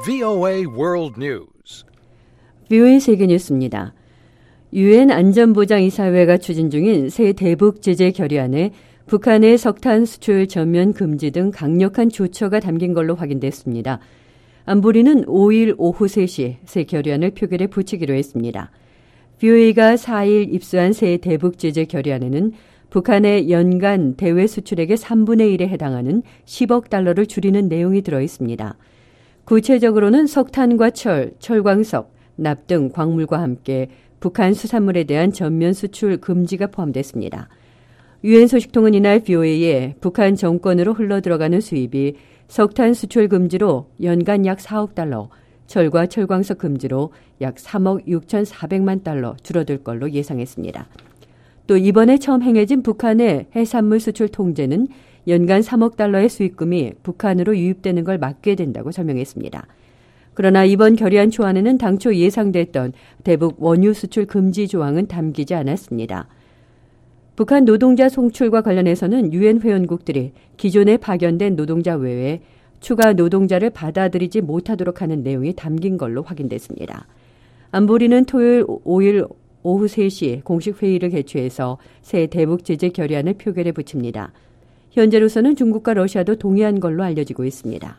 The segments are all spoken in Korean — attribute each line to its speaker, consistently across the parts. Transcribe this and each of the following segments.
Speaker 1: VOA World News.
Speaker 2: VOA 세계 뉴스입니다. 유엔 안전보장이사회가 추진 중인 새 대북 제재 결의안에 북한의 석탄 수출 전면 금지 등 강력한 조처가 담긴 걸로 확인됐습니다. 안보리는 5일 오후 3시 새 결의안을 표결에 붙이기로 했습니다. VOA가 4일 입수한 새 대북 제재 결의안에는 북한의 연간 대외 수출액의 3분의 1에 해당하는 10억 달러를 줄이는 내용이 들어 있습니다. 구체적으로는 석탄과 철, 철광석, 납 등 광물과 함께 북한 수산물에 대한 전면 수출 금지가 포함됐습니다. 유엔 소식통은 이날 VOA에 북한 정권으로 흘러들어가는 수입이 석탄 수출 금지로 연간 약 4억 달러, 철과 철광석 금지로 약 3억 6,400만 달러 줄어들 걸로 예상했습니다. 또 이번에 처음 행해진 북한의 해산물 수출 통제는 연간 3억 달러의 수입금이 북한으로 유입되는 걸 막게 된다고 설명했습니다. 그러나 이번 결의안 초안에는 당초 예상됐던 대북 원유 수출 금지 조항은 담기지 않았습니다. 북한 노동자 송출과 관련해서는 유엔 회원국들이 기존에 파견된 노동자 외에 추가 노동자를 받아들이지 못하도록 하는 내용이 담긴 걸로 확인됐습니다. 안보리는 토요일 5일 오후 3시 공식 회의를 개최해서 새 대북 제재 결의안을 표결에 붙입니다. 현재로서는 중국과 러시아도 동의한 걸로 알려지고 있습니다.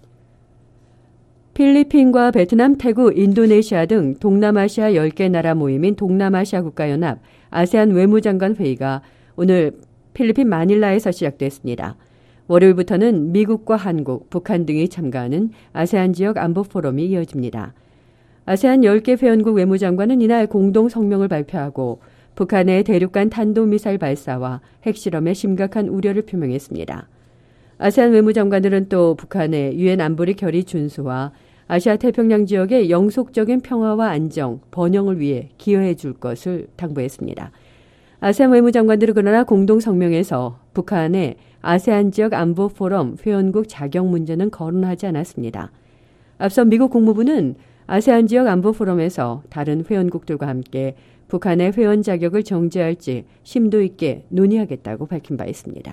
Speaker 2: 필리핀과 베트남, 태국, 인도네시아 등 동남아시아 10개 나라 모임인 동남아시아 국가연합 아세안 외무장관 회의가 오늘 필리핀 마닐라에서 시작됐습니다. 월요일부터는 미국과 한국, 북한 등이 참가하는 아세안 지역 안보 포럼이 이어집니다. 아세안 10개 회원국 외무장관은 이날 공동 성명을 발표하고 북한의 대륙간 탄도미사일 발사와 핵실험에 심각한 우려를 표명했습니다. 아세안 외무장관들은 또 북한의 유엔 안보리 결의 준수와 아시아 태평양 지역의 영속적인 평화와 안정, 번영을 위해 기여해 줄 것을 당부했습니다. 아세안 외무장관들은 그러나 공동 성명에서 북한의 아세안 지역 안보 포럼 회원국 자격 문제는 거론하지 않았습니다. 앞서 미국 국무부는 아세안 지역 안보 포럼에서 다른 회원국들과 함께 북한의 회원 자격을 정지할지 심도 있게 논의하겠다고 밝힌 바 있습니다.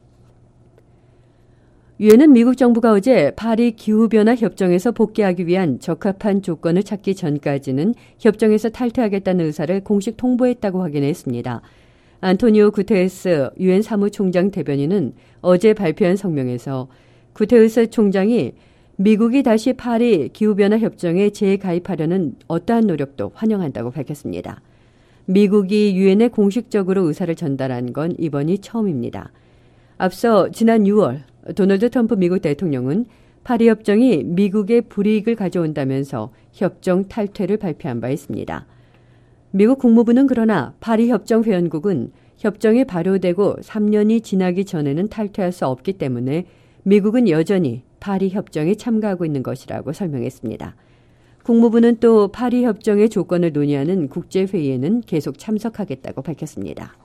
Speaker 2: 유엔은 미국 정부가 어제 파리 기후변화 협정에서 복귀하기 위한 적합한 조건을 찾기 전까지는 협정에서 탈퇴하겠다는 의사를 공식 통보했다고 확인했습니다. 안토니오 구테레스 유엔 사무총장 대변인은 어제 발표한 성명에서 구테레스 총장이 미국이 다시 파리 기후변화 협정에 재가입하려는 어떠한 노력도 환영한다고 밝혔습니다. 미국이 유엔에 공식적으로 의사를 전달한 건 이번이 처음입니다. 앞서 지난 6월 도널드 트럼프 미국 대통령은 파리 협정이 미국의 불이익을 가져온다면서 협정 탈퇴를 발표한 바 있습니다. 미국 국무부는 그러나 파리 협정 회원국은 협정이 발효되고 3년이 지나기 전에는 탈퇴할 수 없기 때문에 미국은 여전히 파리 협정에 참가하고 있는 것이라고 설명했습니다. 국무부는 또 파리 협정의 조건을 논의하는 국제회의에는 계속 참석하겠다고 밝혔습니다.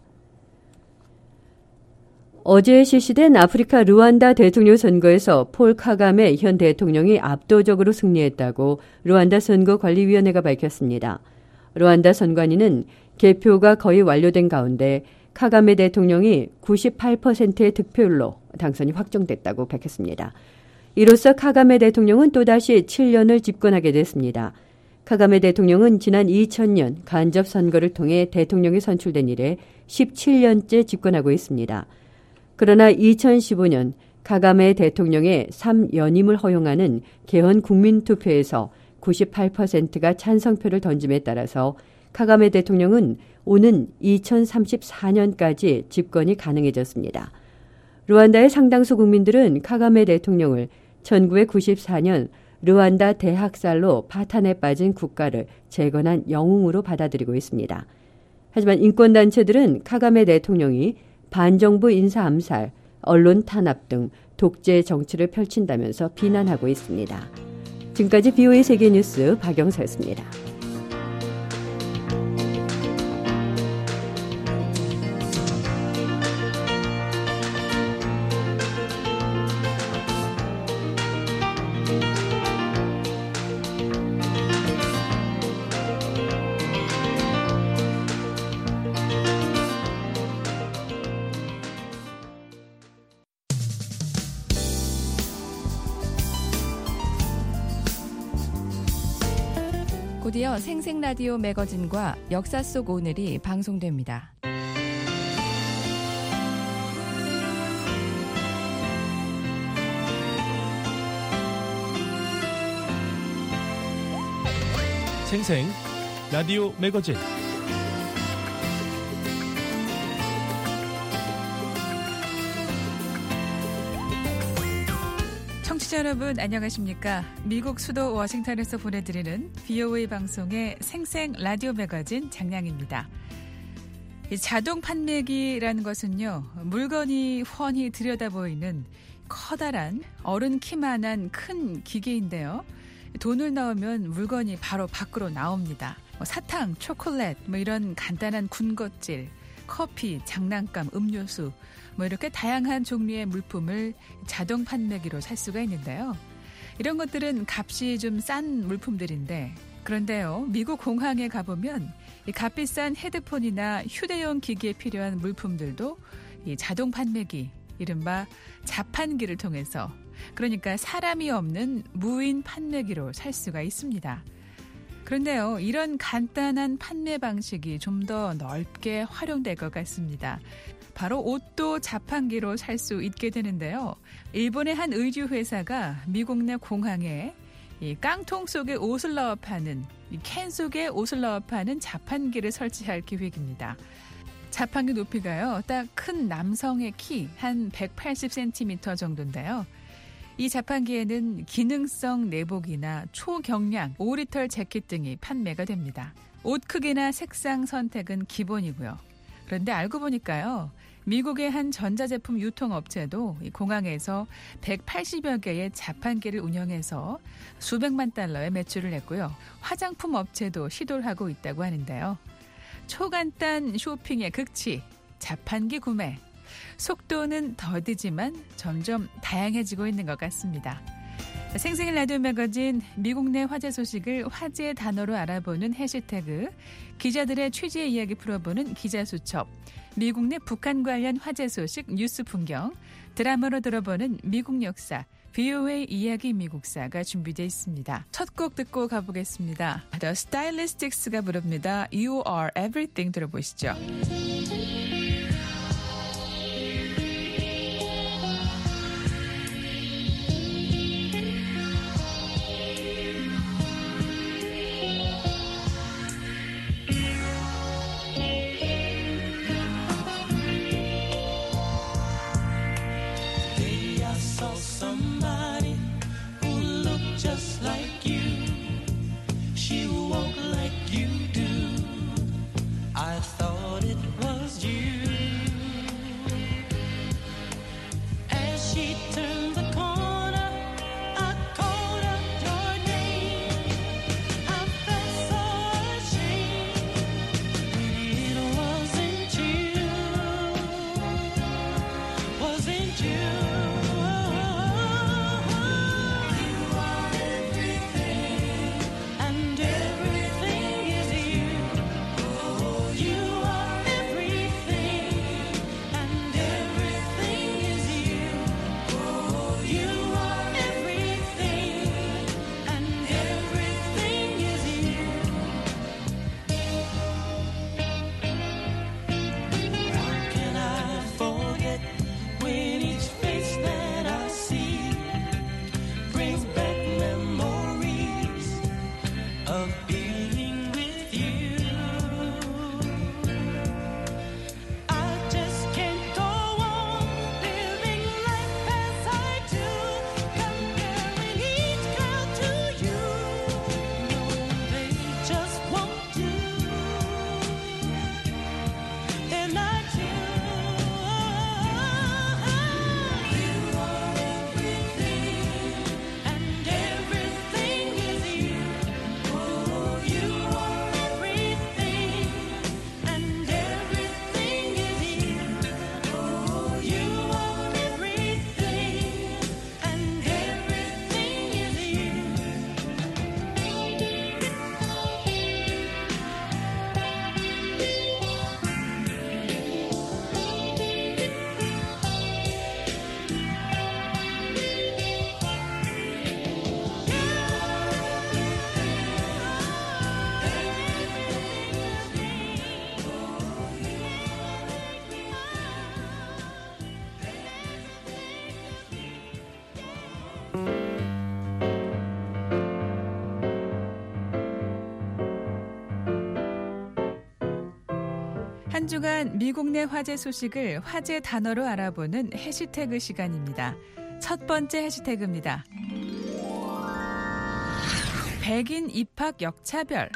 Speaker 2: 어제 실시된 아프리카 루안다 대통령 선거에서 폴 카가메 현 대통령이 압도적으로 승리했다고 루안다 선거관리위원회가 밝혔습니다. 루안다 선관위는 개표가 거의 완료된 가운데 카가메 대통령이 98%의 득표율로 당선이 확정됐다고 밝혔습니다. 이로써 카가메 대통령은 또다시 7년을 집권하게 됐습니다. 카가메 대통령은 지난 2000년 간접 선거를 통해 대통령이 선출된 이래 17년째 집권하고 있습니다. 그러나 2015년 카가메 대통령의 3연임을 허용하는 개헌 국민투표에서 98%가 찬성표를 던짐에 따라서 카가메 대통령은 오는 2034년까지 집권이 가능해졌습니다. 루안다의 상당수 국민들은 카가메 대통령을 1994년 루안다 대학살로 파탄에 빠진 국가를 재건한 영웅으로 받아들이고 있습니다. 하지만 인권단체들은 카가메 대통령이 반정부 인사 암살, 언론 탄압 등 독재 정치를 펼친다면서 비난하고 있습니다. 지금까지 VOA 세계뉴스 박영서였습니다.
Speaker 3: 곧이어 생생라디오 매거진과 역사 속 오늘이 방송됩니다.
Speaker 4: 생생 라디오 매거진
Speaker 5: 청취자 여러분 안녕하십니까? 미국 수도 워싱턴에서 보내드리는 VOA 방송의 생생 라디오 매거진 장량입니다. 자동 판매기라는 것은요, 물건이 훤히 들여다보이는 커다란 어른 키만한 큰 기계인데요. 돈을 넣으면 물건이 바로 밖으로 나옵니다. 사탕, 초콜릿, 이런 간단한 군것질, 커피, 장난감, 음료수, 이렇게 다양한 종류의 물품을 자동 판매기로 살 수가 있는데요. 이런 것들은 값이 좀 싼 물품들인데, 그런데요, 미국 공항에 가보면 이 값비싼 헤드폰이나 휴대용 기기에 필요한 물품들도 이 자동 판매기, 이른바 자판기를 통해서, 그러니까 사람이 없는 무인 판매기로 살 수가 있습니다. 그런데요, 이런 간단한 판매 방식이 좀 더 넓게 활용될 것 같습니다. 바로 옷도 자판기로 살 수 있게 되는데요. 일본의 한 의류 회사가 미국 내 공항에 이 깡통 속에 옷을 넣어 파는, 이 캔 속에 옷을 넣어 파는 자판기를 설치할 계획입니다. 자판기 높이가요, 딱 큰 남성의 키 한 180cm 정도인데요. 이 자판기에는 기능성 내복이나 초경량 5리터 재킷 등이 판매가 됩니다. 옷 크기나 색상 선택은 기본이고요. 그런데 알고 보니까요, 미국의 한 전자제품 유통업체도 이 공항에서 180여 개의 자판기를 운영해서 수백만 달러의 매출을 냈고요. 화장품 업체도 시도를 하고 있다고 하는데요. 초간단 쇼핑의 극치, 자판기 구매. 속도는 더디지만 점점 다양해지고 있는 것 같습니다. 생생일 라디오 매거진, 미국 내 화제 소식을 화제의 단어로 알아보는 해시태그, 기자들의 취재 이야기 풀어보는 기자수첩, 미국 내 북한 관련 화제 소식 뉴스 풍경, 드라마로 들어보는 미국 역사, VOA 이야기 미국사가 준비되어 있습니다. 첫 곡 듣고 가보겠습니다. The Stylistics가 부릅니다. You are everything 들어보시죠. 주간 미국 내 화제 소식을 화제 단어로 알아보는 해시태그 시간입니다. 첫 번째 해시태그입니다. 백인 입학 역차별.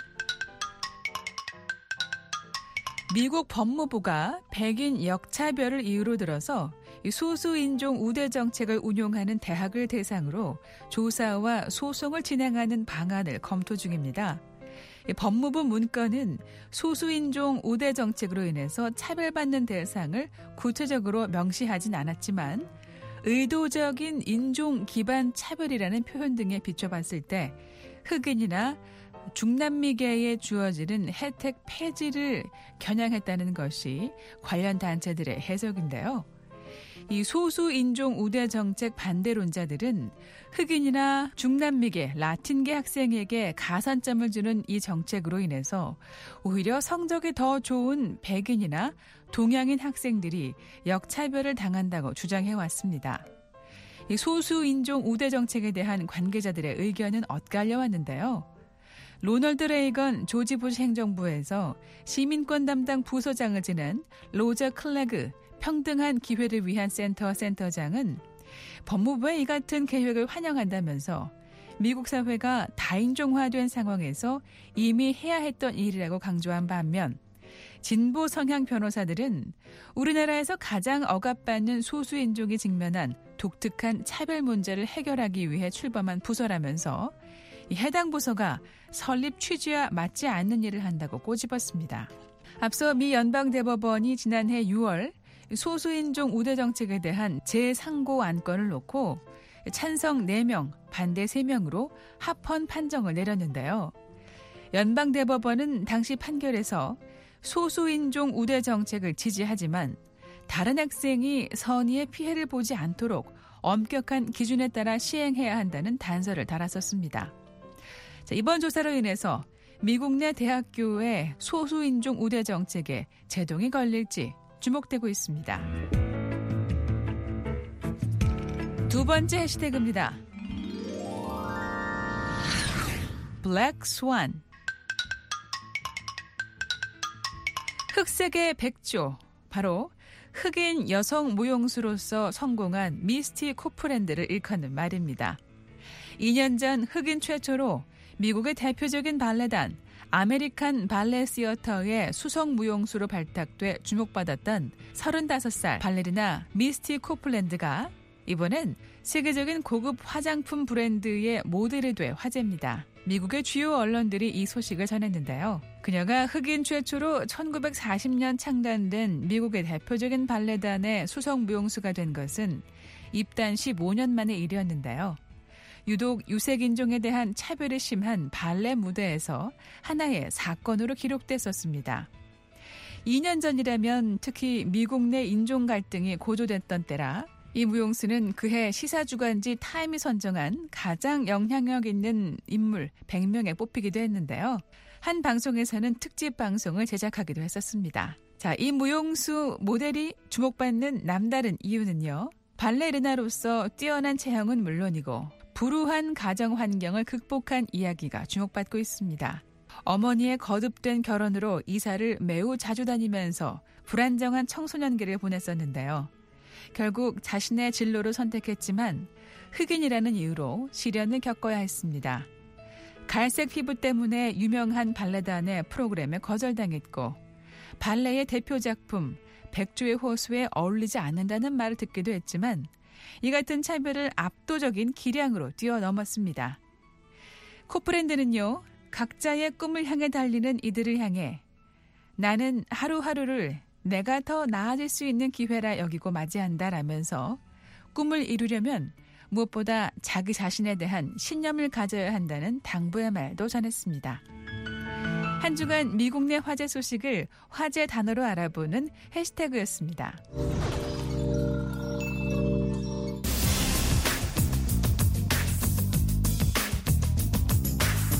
Speaker 5: 미국 법무부가 백인 역차별을 이유로 들어서 소수인종 우대 정책을 운용하는 대학을 대상으로 조사와 소송을 진행하는 방안을 검토 중입니다. 법무부 문건은 소수인종 우대 정책으로 인해서 차별받는 대상을 구체적으로 명시하진 않았지만 의도적인 인종 기반 차별이라는 표현 등에 비춰봤을 때 흑인이나 중남미계에 주어지는 혜택 폐지를 겨냥했다는 것이 관련 단체들의 해석인데요. 이 소수인종 우대 정책 반대론자들은 흑인이나 중남미계, 라틴계 학생에게 가산점을 주는 이 정책으로 인해서 오히려 성적이 더 좋은 백인이나 동양인 학생들이 역차별을 당한다고 주장해왔습니다. 이 소수인종 우대 정책에 대한 관계자들의 의견은 엇갈려왔는데요. 로널드 레이건 조지 부시 행정부에서 시민권 담당 부서장을 지낸 로저 클래그 평등한 기회를 위한 센터장은 법무부의 이 같은 계획을 환영한다면서 미국 사회가 다인종화된 상황에서 이미 해야 했던 일이라고 강조한 반면 진보 성향 변호사들은 우리나라에서 가장 억압받는 소수인종이 직면한 독특한 차별 문제를 해결하기 위해 출범한 부서라면서 해당 부서가 설립 취지와 맞지 않는 일을 한다고 꼬집었습니다. 앞서 미 연방대법원이 지난해 6월 소수인종 우대 정책에 대한 재상고 안건을 놓고 찬성 4명, 반대 3명으로 합헌 판정을 내렸는데요. 연방대법원은 당시 판결에서 소수인종 우대 정책을 지지하지만 다른 학생이 선의의 피해를 보지 않도록 엄격한 기준에 따라 시행해야 한다는 단서를 달았었습니다. 자, 이번 조사로 인해서 미국 내 대학교의 소수인종 우대 정책에 제동이 걸릴지 주목되고 있습니다. 두 번째 해시태그입니다. Black Swan. 흑색의 백조, 바로 흑인 여성 무용수로서 성공한 미스티 코프랜드를 일컫는 말입니다. 2년 전 흑인 최초로 미국의 대표적인 발레단 아메리칸 발레 시어터의 수성 무용수로 발탁돼 주목받았던 35살 발레리나 미스티 코플랜드가 이번엔 세계적인 고급 화장품 브랜드의 모델이 돼 화제입니다. 미국의 주요 언론들이 이 소식을 전했는데요. 그녀가 흑인 최초로 1940년 창단된 미국의 대표적인 발레단의 수성 무용수가 된 것은 입단 15년 만의 일이었는데요. 유독 유색인종에 대한 차별이 심한 발레 무대에서 하나의 사건으로 기록됐었습니다. 2년 전이라면 특히 미국 내 인종 갈등이 고조됐던 때라 이 무용수는 그해 시사주간지 타임이 선정한 가장 영향력 있는 인물 100명에 뽑히기도 했는데요. 한 방송에서는 특집 방송을 제작하기도 했었습니다. 자, 이 무용수 모델이 주목받는 남다른 이유는요. 발레리나로서 뛰어난 체형은 물론이고 불우한 가정 환경을 극복한 이야기가 주목받고 있습니다. 어머니의 거듭된 결혼으로 이사를 매우 자주 다니면서 불안정한 청소년기를 보냈었는데요. 결국 자신의 진로를 선택했지만 흑인이라는 이유로 시련을 겪어야 했습니다. 갈색 피부 때문에 유명한 발레단의 프로그램에 거절당했고 발레의 대표 작품 백조의 호수에 어울리지 않는다는 말을 듣기도 했지만 이 같은 차별을 압도적인 기량으로 뛰어넘었습니다. 코프랜드는요, 각자의 꿈을 향해 달리는 이들을 향해 나는 하루하루를 내가 더 나아질 수 있는 기회라 여기고 맞이한다라면서 꿈을 이루려면 무엇보다 자기 자신에 대한 신념을 가져야 한다는 당부의 말도 전했습니다. 한 주간 미국 내 화제 소식을 화제 단어로 알아보는 해시태그였습니다.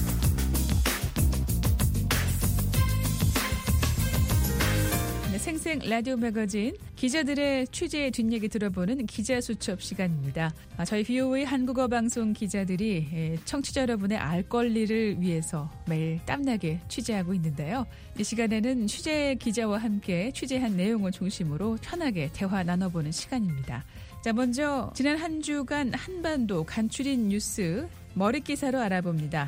Speaker 5: 생생 생생 라디오 매거진 기자들의 취재 뒷얘기 들어보는 기자수첩 시간입니다. 저희 BOA 한국어 방송 기자들이 청취자 여러분의 알 권리를 위해서 매일 땀나게 취재하고 있는데요. 이 시간에는 취재 기자와 함께 취재한 내용을 중심으로 편하게 대화 나눠보는 시간입니다. 자, 먼저 지난 한 주간 한반도 간추린 뉴스 머릿기사로 알아봅니다.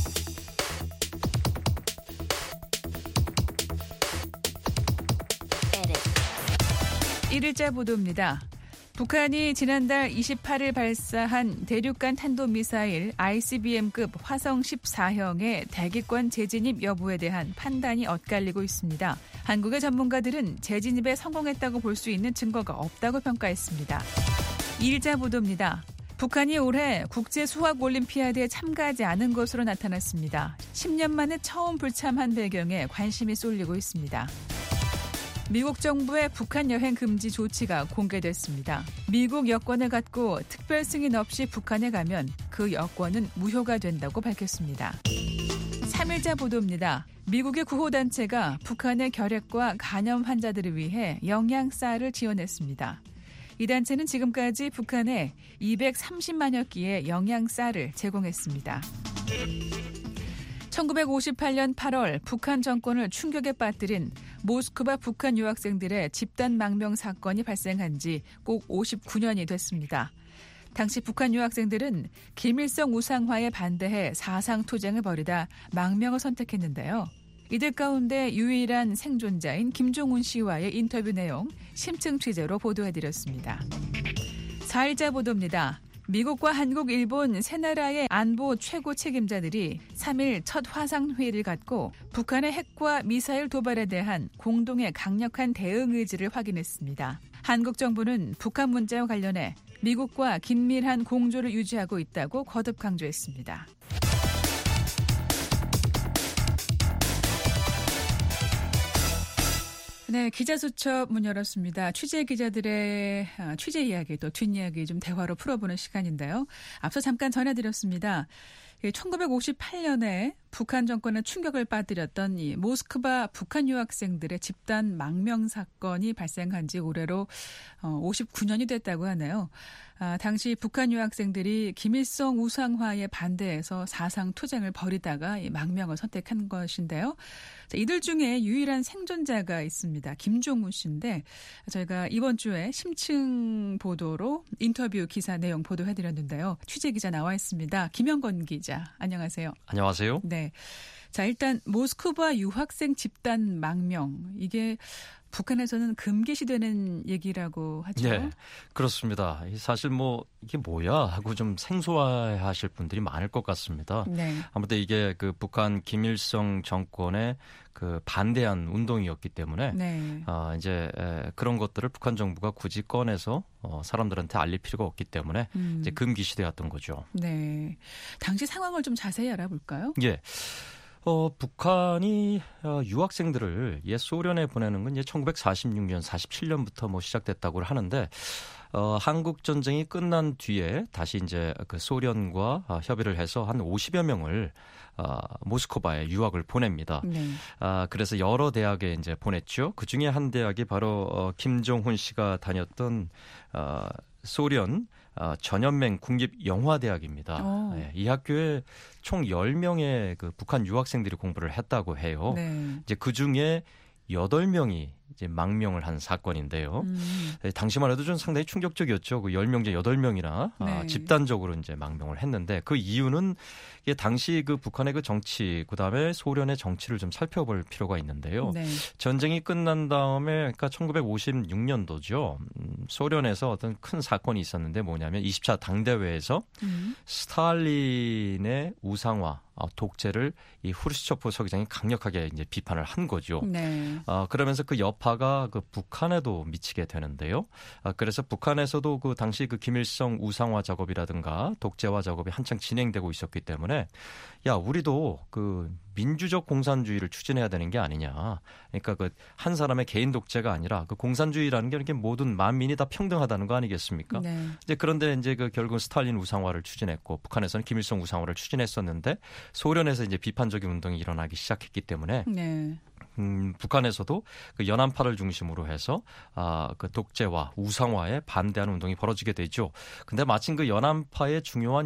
Speaker 5: 1일자 보도입니다. 북한이 지난달 28일 발사한 대륙간 탄도미사일 ICBM급 화성 14형의 대기권 재진입 여부에 대한 판단이 엇갈리고 있습니다. 한국의 전문가들은 재진입에 성공했다고 볼 수 있는 증거가 없다고 평가했습니다. 2일자 보도입니다. 북한이 올해 국제수학올림피아드에 참가하지 않은 것으로 나타났습니다. 10년 만에 처음 불참한 배경에 관심이 쏠리고 있습니다. 미국 정부의 북한 여행 금지 조치가 공개됐습니다. 미국 여권을 갖고 특별 승인 없이 북한에 가면 그 여권은 무효가 된다고 밝혔습니다. 3일자 보도입니다. 미국의 구호단체가 북한의 결핵과 간염 환자들을 위해 영양쌀을 지원했습니다. 이 단체는 지금까지 북한에 230만여 끼의 영양쌀을 제공했습니다. 1958년 8월 북한 정권을 충격에 빠뜨린 모스크바 북한 유학생들의 집단 망명 사건이 발생한 지 꼭 59년이 됐습니다. 당시 북한 유학생들은 김일성 우상화에 반대해 사상투쟁을 벌이다 망명을 선택했는데요. 이들 가운데 유일한 생존자인 김종훈 씨와의 인터뷰 내용 심층 취재로 보도해드렸습니다. 4일자 보도입니다. 미국과 한국, 일본 세 나라의 안보 최고 책임자들이 3일 첫 화상회의를 갖고 북한의 핵과 미사일 도발에 대한 공동의 강력한 대응 의지를 확인했습니다. 한국 정부는 북한 문제와 관련해 미국과 긴밀한 공조를 유지하고 있다고 거듭 강조했습니다. 네, 기자수첩 문 열었습니다. 취재 기자들의 취재 이야기 또 뒷이야기 좀 대화로 풀어보는 시간인데요. 앞서 잠깐 전해드렸습니다. 1958년에 북한 정권의 충격을 빠뜨렸던 이 모스크바 북한 유학생들의 집단 망명 사건이 발생한 지 올해로 59년이 됐다고 하네요. 당시 북한 유학생들이 김일성 우상화에 반대해서 사상투쟁을 벌이다가 이 망명을 선택한 것인데요. 자, 이들 중에 유일한 생존자가 있습니다. 김종훈 씨인데 저희가 이번 주에 심층 보도로 인터뷰 기사 내용 보도해드렸는데요. 취재기자 나와 있습니다. 김영건 기자, 안녕하세요.
Speaker 6: 안녕하세요.
Speaker 5: 네. 자, 일단 모스크바 유학생 집단 망명, 이게 북한에서는 금기시되는 얘기라고 하죠.
Speaker 6: 네, 그렇습니다. 사실 이게 뭐야 하고 좀 생소해하실 분들이 많을 것 같습니다.
Speaker 5: 네.
Speaker 6: 아무튼 이게 그 북한 김일성 정권의 그 반대한 운동이었기 때문에
Speaker 5: 네.
Speaker 6: 이제 그런 것들을 북한 정부가 굳이 꺼내서 사람들한테 알릴 필요가 없기 때문에 이제 금기시되었던 거죠.
Speaker 5: 네. 당시 상황을 좀 자세히 알아볼까요?
Speaker 6: 예. 북한이 유학생들을 옛 소련에 보내는 건 이제 1946년, 47년부터 시작됐다고 하는데 한국 전쟁이 끝난 뒤에 다시 이제 그 소련과 협의를 해서 한 50여 명을 모스크바에 유학을 보냅니다.
Speaker 5: 네.
Speaker 6: 그래서 여러 대학에 이제 보냈죠. 그 중에 한 대학이 바로 김종훈 씨가 다녔던 소련 전연맹 국립영화대학입니다. 네, 이 학교에 총 10명의 그 북한 유학생들이 공부를 했다고 해요.
Speaker 5: 네.
Speaker 6: 이제 그 중에 8명이 이제 망명을 한 사건인데요. 당시만 해도 좀 상당히 충격적이었죠. 그 10명 중 8명이나
Speaker 5: 네.
Speaker 6: 집단적으로 이제 망명을 했는데 그 이유는 이게 당시 그 북한의 그 정치, 그다음에 소련의 정치를 좀 살펴볼 필요가 있는데요.
Speaker 5: 네.
Speaker 6: 전쟁이 끝난 다음에 그러니까 1956년도죠. 소련에서 어떤 큰 사건이 있었는데 뭐냐면 20차 당대회에서 스탈린의 우상화, 독재를 이 후르시초프 서기장이 강력하게 이제 비판을 한 거죠.
Speaker 5: 네.
Speaker 6: 그러면서 그 여파가 그 북한에도 미치게 되는데요. 그래서 북한에서도 그 당시 그 김일성 우상화 작업이라든가 독재화 작업이 한창 진행되고 있었기 때문에 야, 우리도 그 민주적 공산주의를 추진해야 되는 게 아니냐. 그러니까 그 한 사람의 개인 독재가 아니라 그 공산주의라는 게 이렇게 모든 만민이 다 평등하다는 거 아니겠습니까?
Speaker 5: 네.
Speaker 6: 이제 그런데 이제 그 결국 스탈린 우상화를 추진했고 북한에서는 김일성 우상화를 추진했었는데 소련에서 이제 비판적인 운동이 일어나기 시작했기 때문에
Speaker 5: 네.
Speaker 6: 북한에서도 그 연안파를 중심으로 해서 그 독재와 우상화에 반대하는 운동이 벌어지게 되죠. 근데 마침 그 연안파의 중요한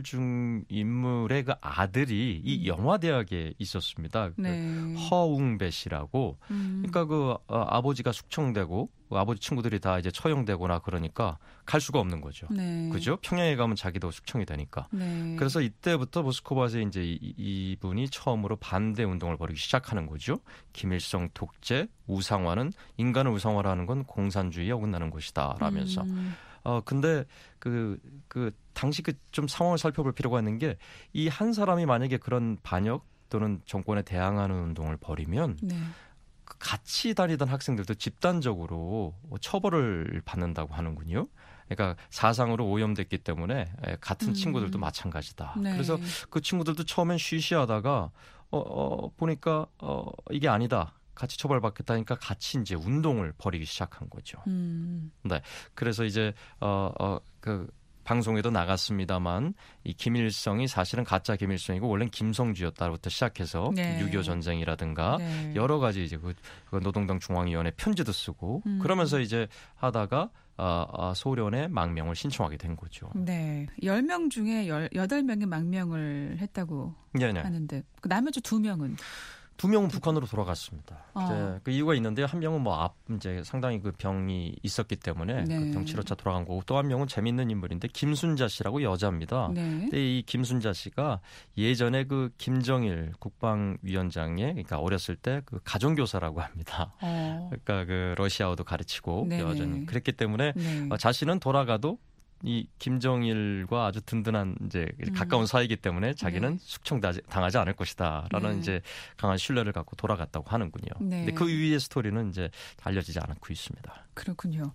Speaker 6: 인물의 그 아들이 이 영화대학에 있었습니다.
Speaker 5: 네.
Speaker 6: 그 허웅배 씨라고. 그러니까 그 아버지가 숙청되고 아버지 친구들이 다 이제 처형되거나 그러니까 갈 수가 없는 거죠.
Speaker 5: 네.
Speaker 6: 그죠? 평양에 가면 자기도 숙청이 되니까.
Speaker 5: 네.
Speaker 6: 그래서 이때부터 모스크바에서 이제 이분이 처음으로 반대 운동을 벌이기 시작하는 거죠. 김일성 독재, 우상화는 인간을 우상화라는 건 공산주의에 어긋나는 것이다 라면서. 근데 그 당시 그 좀 상황을 살펴볼 필요가 있는 게 이 한 사람이 만약에 그런 반역 또는 정권에 대항하는 운동을 벌이면
Speaker 5: 네.
Speaker 6: 같이 다니던 학생들도 집단적으로 처벌을 받는다고 하는군요. 그러니까 사상으로 오염됐기 때문에 같은 친구들도 마찬가지다.
Speaker 5: 네.
Speaker 6: 그래서 그 친구들도 처음엔 쉬쉬하다가 보니까 이게 아니다. 같이 처벌받겠다니까 같이 이제 운동을 벌이기 시작한 거죠. 네. 그래서 이제 그 방송에도 나갔습니다,만 이 김일성이 사실은 가짜 김일성이고 원래는 김성주였다부터 시작해서
Speaker 5: 네.
Speaker 6: 6.25 전쟁이라든가
Speaker 5: 네.
Speaker 6: 여러 가지 이제 그 노동당 중앙위원회 편지도 쓰고 그러면서 이제 하다가 소련에 망명을 신청하게 된 거죠.
Speaker 5: 네. 10명 중에 8명이 망명을 했다고
Speaker 6: 네네.
Speaker 5: 하는데 나머지 2명은
Speaker 6: 2명은 북한으로 돌아갔습니다.
Speaker 5: 어.
Speaker 6: 그 이유가 있는데 한 명은 이제 상당히 그 병이 있었기 때문에
Speaker 5: 네.
Speaker 6: 그 병 치료차 돌아간 거고 또 한 명은 재밌는 인물인데 김순자 씨라고 여자입니다.
Speaker 5: 네.
Speaker 6: 근데 이 김순자 씨가 예전에 그 김정일 국방위원장의 그러니까 어렸을 때 그 가정교사라고 합니다. 그러니까 그 러시아어도 가르치고
Speaker 5: 네.
Speaker 6: 여전히 그랬기 때문에
Speaker 5: 네.
Speaker 6: 자신은 돌아가도 이 김정일과 아주 든든한 이제 가까운 사이이기 때문에 자기는
Speaker 5: 네.
Speaker 6: 숙청당하지 않을 것이다라는
Speaker 5: 네.
Speaker 6: 이제 강한 신뢰를 갖고 돌아갔다고 하는군요.
Speaker 5: 네.
Speaker 6: 근데 그 위의 스토리는 이제 알려지지 않고 있습니다.
Speaker 5: 그렇군요.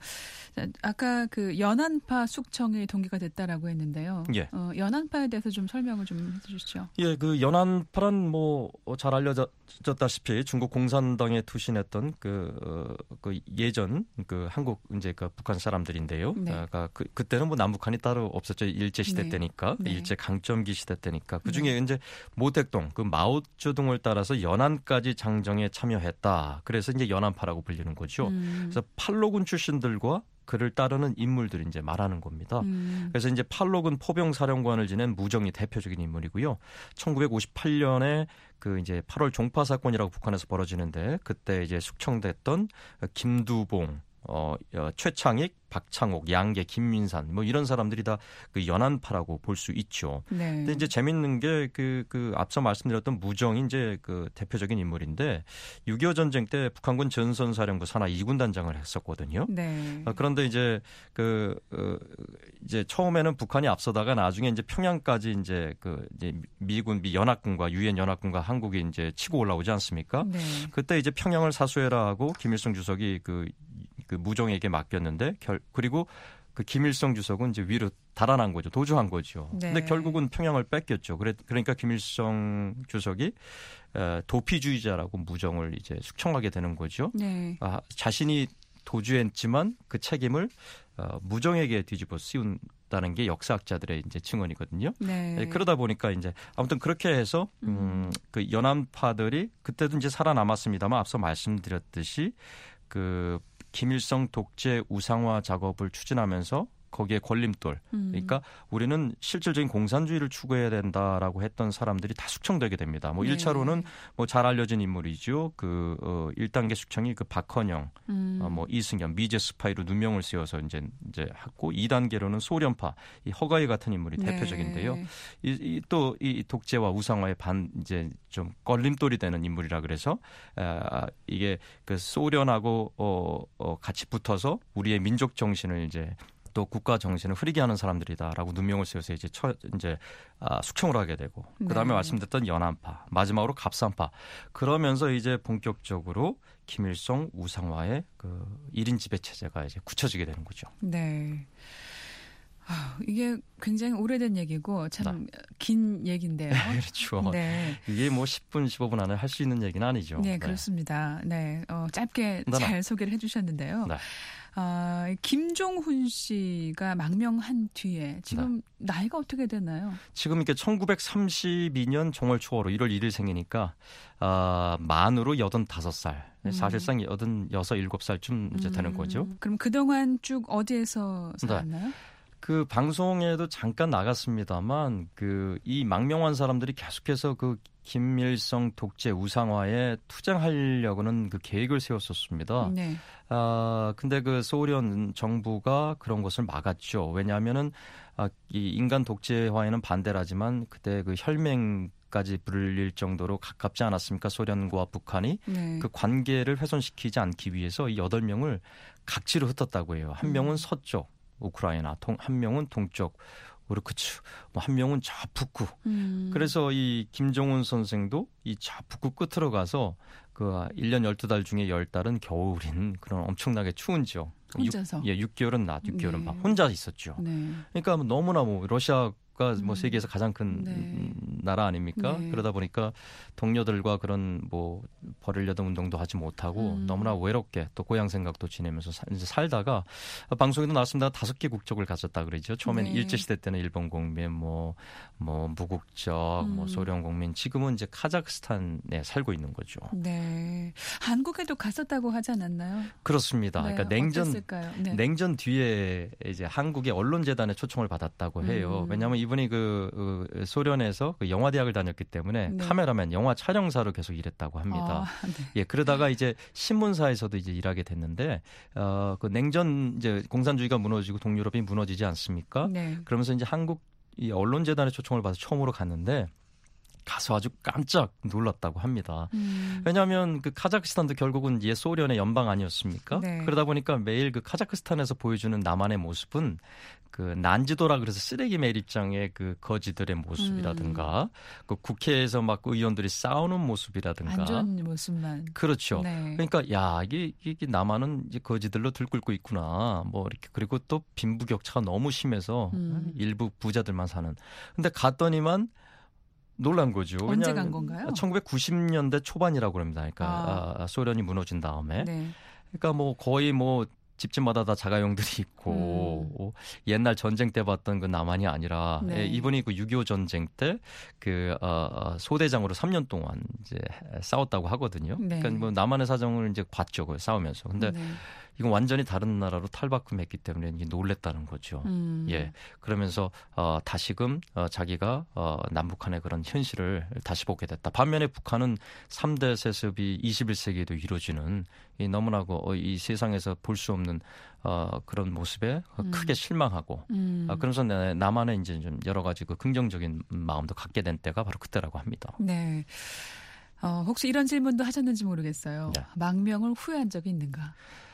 Speaker 5: 아까 그 연안파 숙청이 동기가 됐다라고 했는데요.
Speaker 6: 예.
Speaker 5: 연안파에 대해서 좀 설명을 좀 해주시죠.
Speaker 6: 예, 그 연안파란 잘 알려졌다시피 중국 공산당에 투신했던 그 예전 그 한국 이제 그 북한 사람들인데요.
Speaker 5: 네.
Speaker 6: 그러니까 그때는 뭐 남북한이 따로 없었죠. 일제 시대
Speaker 5: 네.
Speaker 6: 때니까
Speaker 5: 네.
Speaker 6: 일제 강점기 시대 때니까 그 중에
Speaker 5: 네.
Speaker 6: 이제 모택동 그 마오쩌둥을 따라서 연안까지 장정에 참여했다. 그래서 이제 연안파라고 불리는 거죠. 그래서 팔로군 출신들과 그를 따르는 인물들이 이제 말하는 겁니다. 그래서 이제 팔로군 포병 사령관을 지낸 무정이 대표적인 인물이고요. 1958년에 그 이제 8월 종파 사건이라고 북한에서 벌어지는데 그때 이제 숙청됐던 김두봉, 최창익, 박창옥, 양계, 김민산 뭐 이런 사람들이 다 그 연안파라고 볼 수 있죠.
Speaker 5: 네.
Speaker 6: 근데 이제 재밌는 게 그 앞서 말씀드렸던 무정이 이제 그 대표적인 인물인데 6.25 전쟁 때 북한군 전선사령부 산하 2군 단장을 했었거든요.
Speaker 5: 네.
Speaker 6: 그런데 이제 이제 처음에는 북한이 앞서다가 나중에 이제 평양까지 이제 이제 미 연합군과 유엔 연합군과 한국이 이제 치고 올라오지 않습니까?
Speaker 5: 네.
Speaker 6: 그때 이제 평양을 사수해라 하고 김일성 주석이 그 무정에게 맡겼는데 그리고 그 김일성 주석은 이제 위로 달아난 거죠. 도주한 거죠.
Speaker 5: 네.
Speaker 6: 근데 결국은 평양을 뺏겼죠. 그러니까 김일성 주석이 도피주의자라고 무정을 이제 숙청하게 되는 거죠.
Speaker 5: 네.
Speaker 6: 자신이 도주했지만 그 책임을 무정에게 뒤집어 씌운다는 게 역사학자들의 이제 증언이거든요.
Speaker 5: 네.
Speaker 6: 그러다 보니까 이제 아무튼 그렇게 해서 그 연안파들이 그때도 이제 살아남았습니다만 앞서 말씀드렸듯이 그 김일성 독재 우상화 작업을 추진하면서 거기에 걸림돌. 그러니까 우리는 실질적인 공산주의를 추구해야 된다라고 했던 사람들이 다 숙청되게 됩니다. 뭐
Speaker 5: 네.
Speaker 6: 1차로는 뭐 잘 알려진 인물이죠. 1단계 숙청이 그 박헌영, 뭐 이승현, 미제 스파이로 누명을 씌워서 이제 했고 2단계로는 소련파, 이 허가희 같은 인물이
Speaker 5: 네.
Speaker 6: 대표적인데요. 또 이 독재와 우상화의 이제 좀 걸림돌이 되는 인물이라 그래서 이게 그 소련하고 같이 붙어서 우리의 민족 정신을 이제 또 국가 정신을 흐리게 하는 사람들이다라고 누명을 씌워서 이제 숙청을 하게 되고 그다음에
Speaker 5: 네.
Speaker 6: 말씀드렸던 연안파, 마지막으로 갑산파. 그러면서 이제 본격적으로 김일성 우상화의 그 1인 지배 체제가 이제 굳혀지게 되는 거죠.
Speaker 5: 네. 이게 굉장히 오래된 얘기고 참 긴 얘기인데요.
Speaker 6: 그렇죠.
Speaker 5: 네.
Speaker 6: 이게 뭐 10분, 15분 안에 할 수 있는 얘기는 아니죠.
Speaker 5: 네, 그렇습니다. 네, 짧게
Speaker 6: 네.
Speaker 5: 잘 소개를 해주셨는데요.
Speaker 6: 네.
Speaker 5: 김종훈 씨가 망명한 뒤에 지금
Speaker 6: 네.
Speaker 5: 나이가 어떻게 되나요?
Speaker 6: 지금 이게 1932년 정월 초하루 1월 1일 생이니까 만으로 85살. 사실상 86, 7살쯤 이제 되는 거죠.
Speaker 5: 그럼 그동안 쭉 어디에서 살았나요?
Speaker 6: 네. 그 방송에도 잠깐 나갔습니다만 이 망명한 사람들이 계속해서 그 김일성 독재 우상화에 투쟁하려고는 그 계획을 세웠었습니다.
Speaker 5: 네.
Speaker 6: 근데 그 소련 정부가 그런 것을 막았죠. 왜냐하면은 이 인간 독재화에는 반대라지만 그때 그 혈맹까지 불릴 정도로 가깝지 않았습니까? 소련과 북한이.
Speaker 5: 네.
Speaker 6: 그 관계를 훼손시키지 않기 위해서 이 8명을 각지로 흩었다고 해요. 한 명은 서쪽 우크라이나, 한 명은 동쪽 우르크츠, 한 명은 저 북구. 그래서 이 김종훈 선생도 이 저 북구 끝으로 가서 그 1년 12달 중에 10달은 겨울인 그런 엄청나게 추운지요.
Speaker 5: 혼자서?
Speaker 6: 6개월은 낮, 6개월은
Speaker 5: 네.
Speaker 6: 밤. 혼자 있었죠.
Speaker 5: 네.
Speaker 6: 그러니까 너무나 러시아가 뭐 세계에서 가장 큰
Speaker 5: 네.
Speaker 6: 나라 아닙니까?
Speaker 5: 네.
Speaker 6: 그러다 보니까 동료들과 그런 뭐 벌이려던 운동도 하지 못하고 너무나 외롭게 또 고향 생각도 지내면서 이제 살다가 방송에도 나왔습니다. 5개 국적을 가졌다 그러죠. 처음에는
Speaker 5: 네.
Speaker 6: 일제시대 때는 일본 국민, 뭐 무국적, 뭐 소련 국민, 지금은 이제 카자흐스탄에 살고 있는 거죠.
Speaker 5: 네. 한국에도 갔었다고 하지 않았나요?
Speaker 6: 그렇습니다.
Speaker 5: 네.
Speaker 6: 그러니까
Speaker 5: 어땠을까요? 네.
Speaker 6: 냉전 뒤에 이제 한국의 언론재단에 초청을 받았다고 해요. 왜냐하면 이분이 그 소련에서 그 영화대학을 다녔기 때문에
Speaker 5: 네.
Speaker 6: 카메라맨, 영화 촬영사로 계속 일했다고 합니다.
Speaker 5: 네.
Speaker 6: 예, 그러다가 이제 신문사에서도 이제 일하게 됐는데 그 냉전 이제 공산주의가 무너지고 동유럽이 무너지지 않습니까?
Speaker 5: 네.
Speaker 6: 그러면서 이제 한국 이 언론재단에 초청을 받아서 처음으로 갔는데 가서 아주 깜짝 놀랐다고 합니다. 왜냐하면 그 카자흐스탄도 결국은 옛 소련의 연방 아니었습니까?
Speaker 5: 네.
Speaker 6: 그러다 보니까 매일 그 카자흐스탄에서 보여주는 남한의 모습은 그 난지도라 그래서 쓰레기 매립장의 그 거지들의 모습이라든가 그 국회에서 막 의원들이 싸우는 모습이라든가
Speaker 5: 안 좋은 모습만.
Speaker 6: 그렇죠.
Speaker 5: 네.
Speaker 6: 그러니까 야 이게 남한은 이제 거지들로 들끓고 있구나. 뭐 이렇게 그리고 또 빈부격차가 너무 심해서 일부 부자들만 사는. 근데 갔더니만 놀란 거죠.
Speaker 5: 언제 간 건가요?
Speaker 6: 1990년대 초반이라고 그럽니다. 그러니까 소련이 무너진 다음에.
Speaker 5: 네.
Speaker 6: 그러니까 뭐 거의 뭐 집집마다 다 자가용들이 있고 옛날 전쟁 때 봤던 그 남한이 아니라
Speaker 5: 네.
Speaker 6: 이분이 그 6.25 전쟁 때 그 소대장으로 3년 동안 이제 싸웠다고 하거든요.
Speaker 5: 네.
Speaker 6: 그러니까 뭐 남한의 사정을 이제 봤죠. 그 싸우면서. 근데
Speaker 5: 네.
Speaker 6: 이건 완전히 다른 나라로 탈바꿈했기 때문에 이제 놀랬다는 거죠. 예, 그러면서 다시금 자기가 남북한의 그런 현실을 다시 보게 됐다. 반면에 북한은 3대 세습이 21세기에도 이루어지는 이 너무나고 이 세상에서 볼 수 없는 그런 모습에 크게 실망하고 그러면서 남한에 이제 좀 여러 가지 그 긍정적인 마음도 갖게 된 때가 바로 그때라고 합니다.
Speaker 5: 네. 혹시 이런 질문도 하셨는지 모르겠어요.
Speaker 6: 네.
Speaker 5: 망명을 후회한 적이 있는가?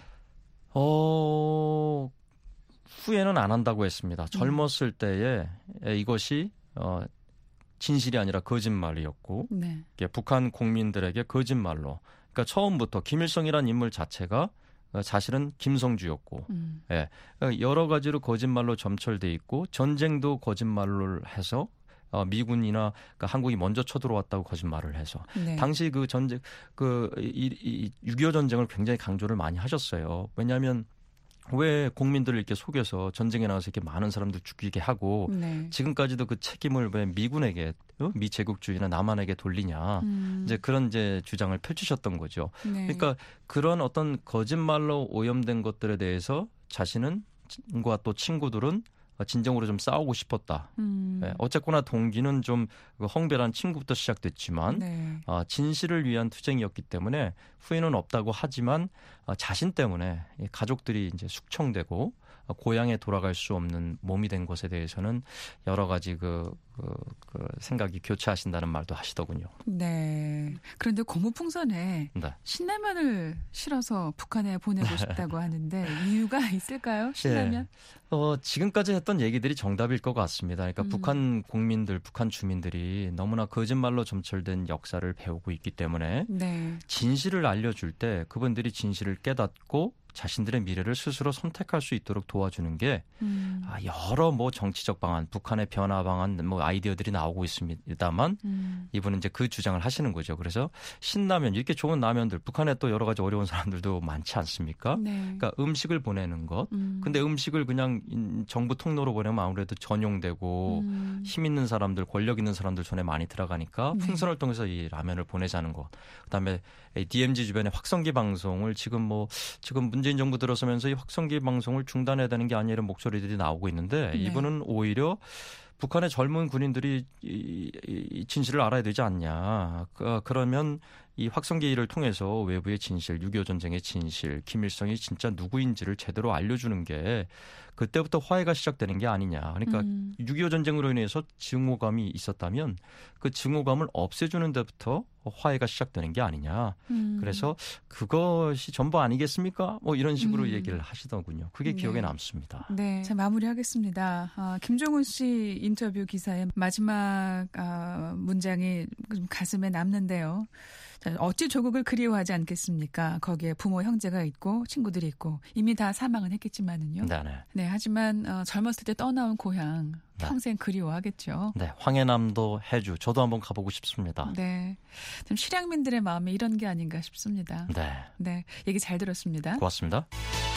Speaker 6: 후회는 안 한다고 했습니다. 젊었을 때에 이것이 진실이 아니라 거짓말이었고
Speaker 5: 네.
Speaker 6: 북한 국민들에게 거짓말로 그러니까 처음부터 김일성이라는 인물 자체가 사실은 김성주였고 예, 여러 가지로 거짓말로 점철돼 있고 전쟁도 거짓말로 해서 미군이나 그러니까 한국이 먼저 쳐들어왔다고 거짓말을 해서
Speaker 5: 네.
Speaker 6: 당시 그 전쟁 이 6.25 전쟁을 굉장히 강조를 많이 하셨어요. 왜냐하면 왜 국민들을 이렇게 속여서 전쟁에 나가서 이렇게 많은 사람들 죽이게 하고
Speaker 5: 네.
Speaker 6: 지금까지도 그 책임을 왜 미군에게 미제국주의나 남한에게 돌리냐 이제 그런 이제 주장을 펼치셨던 거죠.
Speaker 5: 네.
Speaker 6: 그러니까 그런 어떤 거짓말로 오염된 것들에 대해서 자신은 과 또 친구들은 진정으로 좀 싸우고 싶었다. 네, 어쨌거나 동기는 좀 헝배란 친구부터 시작됐지만
Speaker 5: 네.
Speaker 6: 진실을 위한 투쟁이었기 때문에 후회는 없다고 하지만 자신 때문에 가족들이 이제 숙청되고 고향에 돌아갈 수 없는 몸이 된 것에 대해서는 여러 가지 그 생각이 교차하신다는 말도 하시더군요.
Speaker 5: 네. 그런데 고무풍선에
Speaker 6: 네.
Speaker 5: 신라면을 실어서 북한에 보내고 싶다고 하는데 이유가 있을까요? 신라면?
Speaker 6: 지금까지 했던 얘기들이 정답일 것 같습니다. 그러니까 북한 국민들, 북한 주민들이 너무나 거짓말로 점철된 역사를 배우고 있기 때문에
Speaker 5: 네.
Speaker 6: 진실을 알려줄 때 그분들이 진실을 깨닫고 자신들의 미래를 스스로 선택할 수 있도록 도와주는 게 여러 뭐 정치적 방안, 북한의 변화 방안, 뭐 아이디어들이 나오고 있습니다만 이분은 이제 그 주장을 하시는 거죠. 그래서 신라면 이렇게 좋은 라면들 북한에 또 여러 가지 어려운 사람들도 많지 않습니까?
Speaker 5: 네.
Speaker 6: 그러니까 음식을 보내는 것. 근데 음식을 그냥 정부 통로로 보내면 아무래도 전용되고 힘 있는 사람들, 권력 있는 사람들 손에 많이 들어가니까 풍선을 통해서 이 라면을 보내자는 것. 그다음에 DMZ 주변의 확성기 방송을 지금 문재인 정부 들어서면서 이 확성기 방송을 중단해야 되는 게 아니라 이런 목소리들이 나오고 있는데 이분은 오히려 북한의 젊은 군인들이 이 진실을 알아야 되지 않냐. 그러면 이 확성기를 통해서 외부의 진실, 6.25 전쟁의 진실, 김일성이 진짜 누구인지를 제대로 알려주는 게 그때부터 화해가 시작되는 게 아니냐. 그러니까 6.25 전쟁으로 인해서 증오감이 있었다면 그 증오감을 없애주는 데부터 화해가 시작되는 게 아니냐. 그래서 그것이 전부 아니겠습니까? 뭐 이런 식으로 얘기를 하시더군요. 그게 기억에 남습니다.
Speaker 5: 네, 자 마무리하겠습니다. 김종훈 씨 인터뷰 기사의 마지막 문장이 좀 가슴에 남는데요. 자, 어찌 조국을 그리워하지 않겠습니까? 거기에 부모, 형제가 있고 친구들이 있고 이미 다 사망은 했겠지만은요. 네, 하지만 젊었을 때 떠나온 고향 평생 그리워하겠죠.
Speaker 6: 네, 황해남도 해주 저도 한번 가보고 싶습니다.
Speaker 5: 네, 좀 실향민들의 마음이 이런 게 아닌가 싶습니다. 네, 얘기 잘 들었습니다.
Speaker 6: 고맙습니다.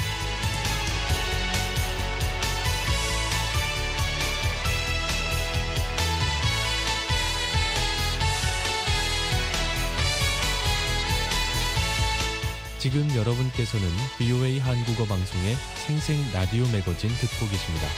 Speaker 4: 지금 여러분께서는 VOA 한국어 방송의 생생 라디오 매거진 듣고 계십니다.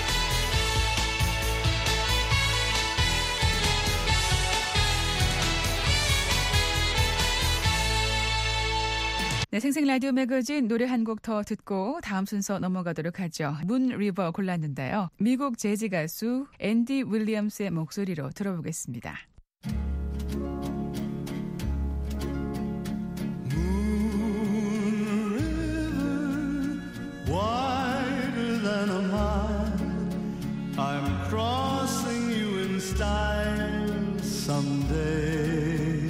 Speaker 5: 네, 생생 라디오 매거진 노래 한 곡 더 듣고 다음 순서 넘어가도록 하죠. 문 리버 골랐는데요. 미국 재즈 가수 앤디 윌리엄스의 목소리로 들어보겠습니다.
Speaker 7: Wider than a mile, I'm crossing you in style someday.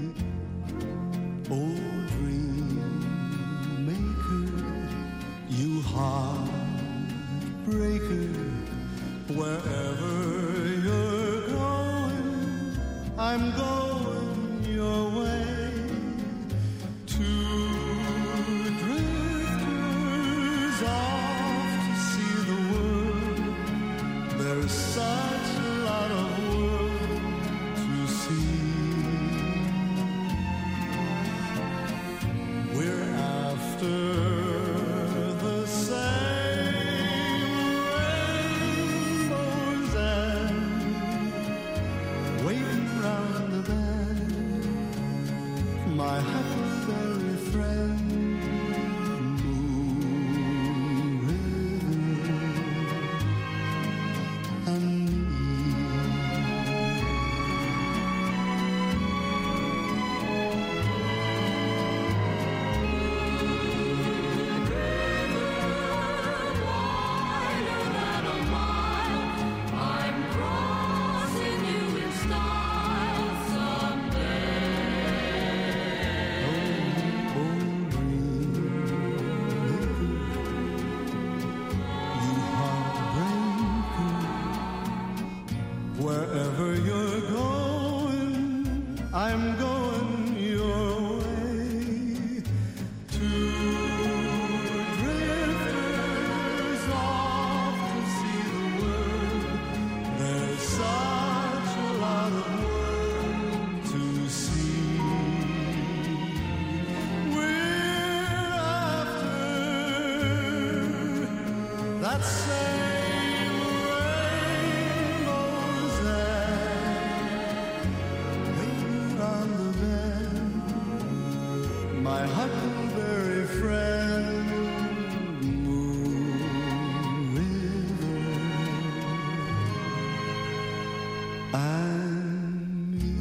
Speaker 7: Oh, dream maker, you heartbreaker, wherever you're going, I'm going your way. There's such a lot of world to see. We're after the same rainbows and waiting round the bend. My huckleberry friend. Wherever you're going, I'm going your way. Two drifters off to see the world. There's such a lot of world to see. We're after that same my huckleberry friend, Moon River, and me.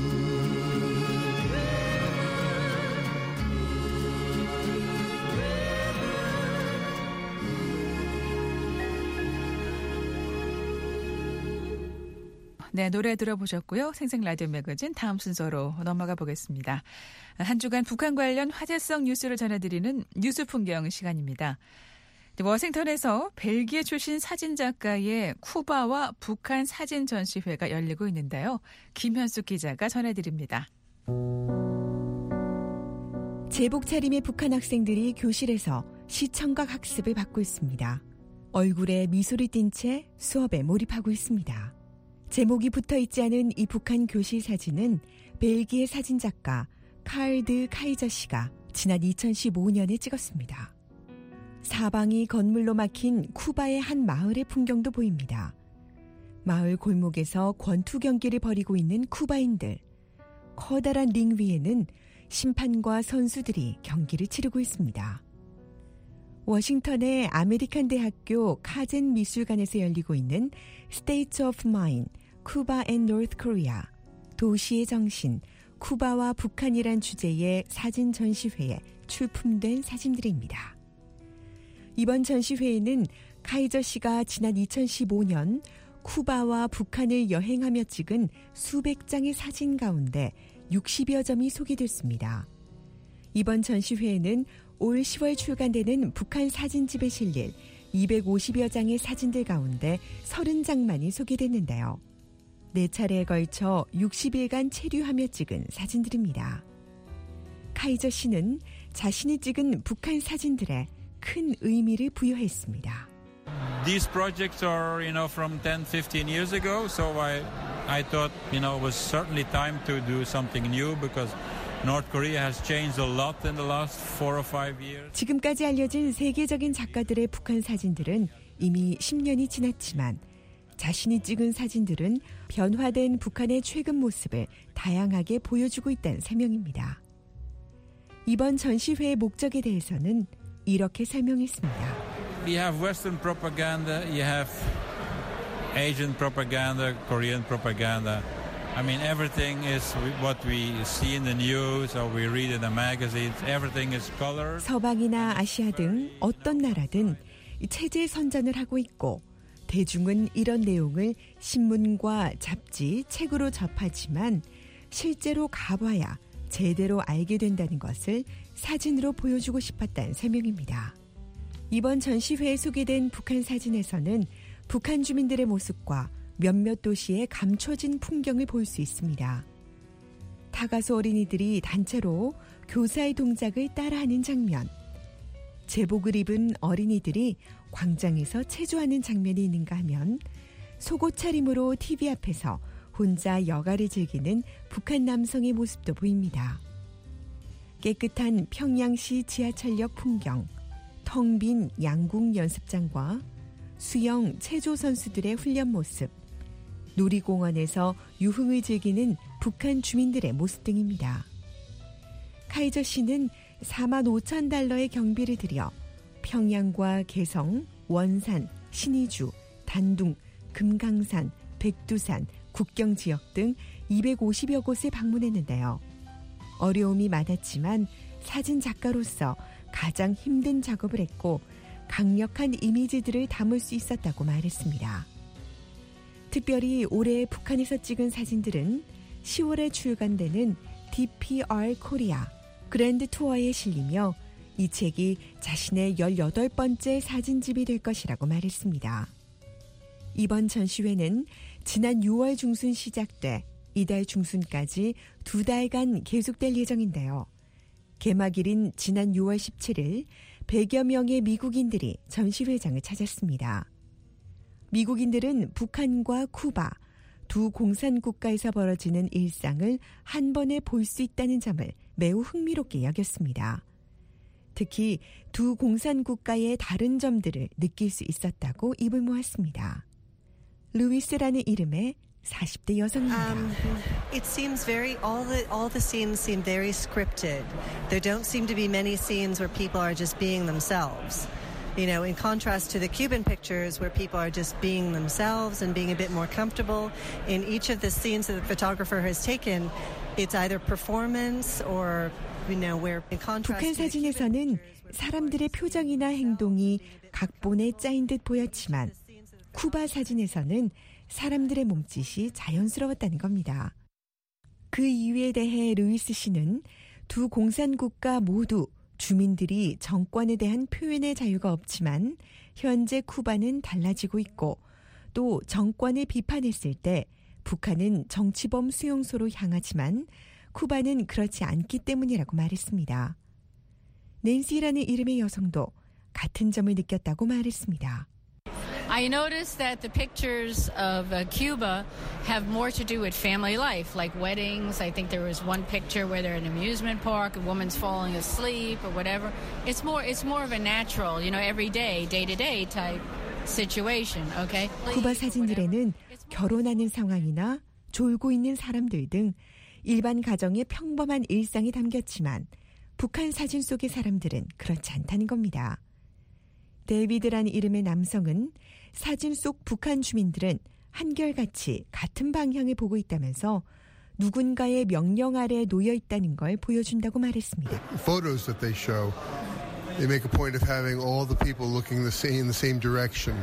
Speaker 5: 네, 노래 들어보셨고요. 생생 라디오 매거진 다음 순서로 넘어가 보겠습니다. 한 주간 북한 관련 화제성 뉴스를 전해드리는 뉴스 풍경 시간입니다. 워싱턴에서 벨기에 출신 사진작가의 쿠바와 북한 사진 전시회가 열리고 있는데요. 김현숙 기자가 전해드립니다.
Speaker 8: 제복 차림의 북한 학생들이 교실에서 시청각 학습을 받고 있습니다. 얼굴에 미소를 띤 채 수업에 몰입하고 있습니다. 제목이 붙어있지 않은 이 북한 교실 사진은 벨기에 사진작가 칼드 카이저 씨가 지난 2015년에 찍었습니다. 사방이 건물로 막힌 쿠바의 한 마을의 풍경도 보입니다. 마을 골목에서 권투 경기를 벌이고 있는 쿠바인들. 커다란 링 위에는 심판과 선수들이 경기를 치르고 있습니다. 워싱턴의 아메리칸 대학교 카젠 미술관에서 열리고 있는 States of Mind, 쿠바 and North Korea, 도시의 정신, 쿠바와 북한이란 주제의 사진 전시회에 출품된 사진들입니다. 이번 전시회에는 카이저 씨가 지난 2015년 쿠바와 북한을 여행하며 찍은 수백 장의 사진 가운데 60여 점이 소개됐습니다. 이번 전시회에는 올 10월 출간되는 북한 사진집에 실릴 250여 장의 사진들 가운데 30장만이 소개됐는데요. 4차례에 걸쳐 60일간 체류하며 찍은 사진들입니다. 카이저 씨는 자신이 찍은 북한 사진들에 큰 의미를 부여했습니다.
Speaker 9: These projects are, from 10, 15 years ago, so I thought, it was certainly time to do something new because North Korea has changed a lot in the last 4 or 5 years.
Speaker 8: 지금까지 알려진 세계적인 작가들의 북한 사진들은 이미 10년이 지났지만 자신이 찍은 사진들은 변화된 북한의 최근 모습을 다양하게 보여주고 있다는 설명입니다. 이번 전시회의 목적에 대해서는 이렇게 설명했습니다.
Speaker 9: You have Western propaganda, you have Asian propaganda, Korean propaganda. Everything is what we see in the news or we read in the magazines. Everything is colored.
Speaker 8: 서방이나 아시아 등 어떤 나라든 체제 선전을 하고 있고 대중은 이런 내용을 신문과 잡지, 책으로 접하지만 실제로 가봐야 제대로 알게 된다는 것을 사진으로 보여주고 싶었다는 설명입니다. 이번 전시회에 소개된 북한 사진에서는 북한 주민들의 모습과 몇몇 도시의 감춰진 풍경을 볼 수 있습니다. 다가소 어린이들이 단체로 교사의 동작을 따라하는 장면, 제복을 입은 어린이들이 광장에서 체조하는 장면이 있는가 하면 속옷 차림으로 TV 앞에서 혼자 여가를 즐기는 북한 남성의 모습도 보입니다. 깨끗한 평양시 지하철역 풍경, 텅 빈 양궁 연습장과 수영, 체조 선수들의 훈련 모습, 놀이공원에서 유흥을 즐기는 북한 주민들의 모습 등입니다. 카이저 씨는 45,000달러의 경비를 들여 평양과 개성, 원산, 신의주, 단둥, 금강산, 백두산, 국경지역 등 250여 곳을 방문했는데요. 어려움이 많았지만 사진 작가로서 가장 힘든 작업을 했고 강력한 이미지들을 담을 수 있었다고 말했습니다. 특별히 올해 북한에서 찍은 사진들은 10월에 출간되는 DPR 코리아 그랜드 투어에 실리며 이 책이 자신의 18번째 사진집이 될 것이라고 말했습니다. 이번 전시회는 지난 6월 중순 시작돼 이달 중순까지 2달간 계속될 예정인데요. 개막일인 지난 6월 17일 100여 명의 미국인들이 전시회장을 찾았습니다. 미국인들은 북한과 쿠바 두 공산국가에서 벌어지는 일상을 한 번에 볼 수 있다는 점을 매우 흥미롭게 여겼습니다. 특히 두 공산국가의 다른 점들을 느낄 수 있었다고 입을 모았습니다. 루이스라는 이름의 40대 여성입니다.
Speaker 10: It seems all the scenes seem very scripted. There don't seem to be many scenes where people are just being themselves. In contrast to the Cuban pictures where people are just being themselves and being a bit more comfortable. In each of the scenes that the photographer has taken, it's either performance or, where in contrast
Speaker 8: 북한 사진에서는 사람들의 표정이나 행동이 각본에 짜인 듯 보였지만 쿠바 사진에서는 사람들의 몸짓이 자연스러웠다는 겁니다. 그 이유에 대해 루이스 씨는 두 공산국가 모두 주민들이 정권에 대한 표현의 자유가 없지만 현재 쿠바는 달라지고 있고 또 정권을 비판했을 때 북한은 정치범 수용소로 향하지만 쿠바는 그렇지 않기 때문이라고 말했습니다. 낸시라는 이름의 여성도 같은 점을 느꼈다고 말했습니다.
Speaker 11: I noticed that the pictures of Cuba have more to do with family life, like weddings. I think there was one picture where they're in an amusement park, a woman's falling asleep or whatever. It's more of a natural, everyday, day-to-day type situation, okay?
Speaker 8: 쿠바 사진들에는 결혼하는 상황이나 졸고 있는 사람들 등 일반 가정의 평범한 일상이 담겼지만 북한 사진 속의 사람들은 그렇지 않다는 겁니다. 데이비드라는 이름의 남성은 사진 속 북한 주민들은 한결같이 같은 방향을 보고 있다면서 누군가의 명령 아래에 놓여 있다는 걸 보여준다고 말했습니다.
Speaker 12: Photos that they show, they make a point of having all the people looking in the same direction,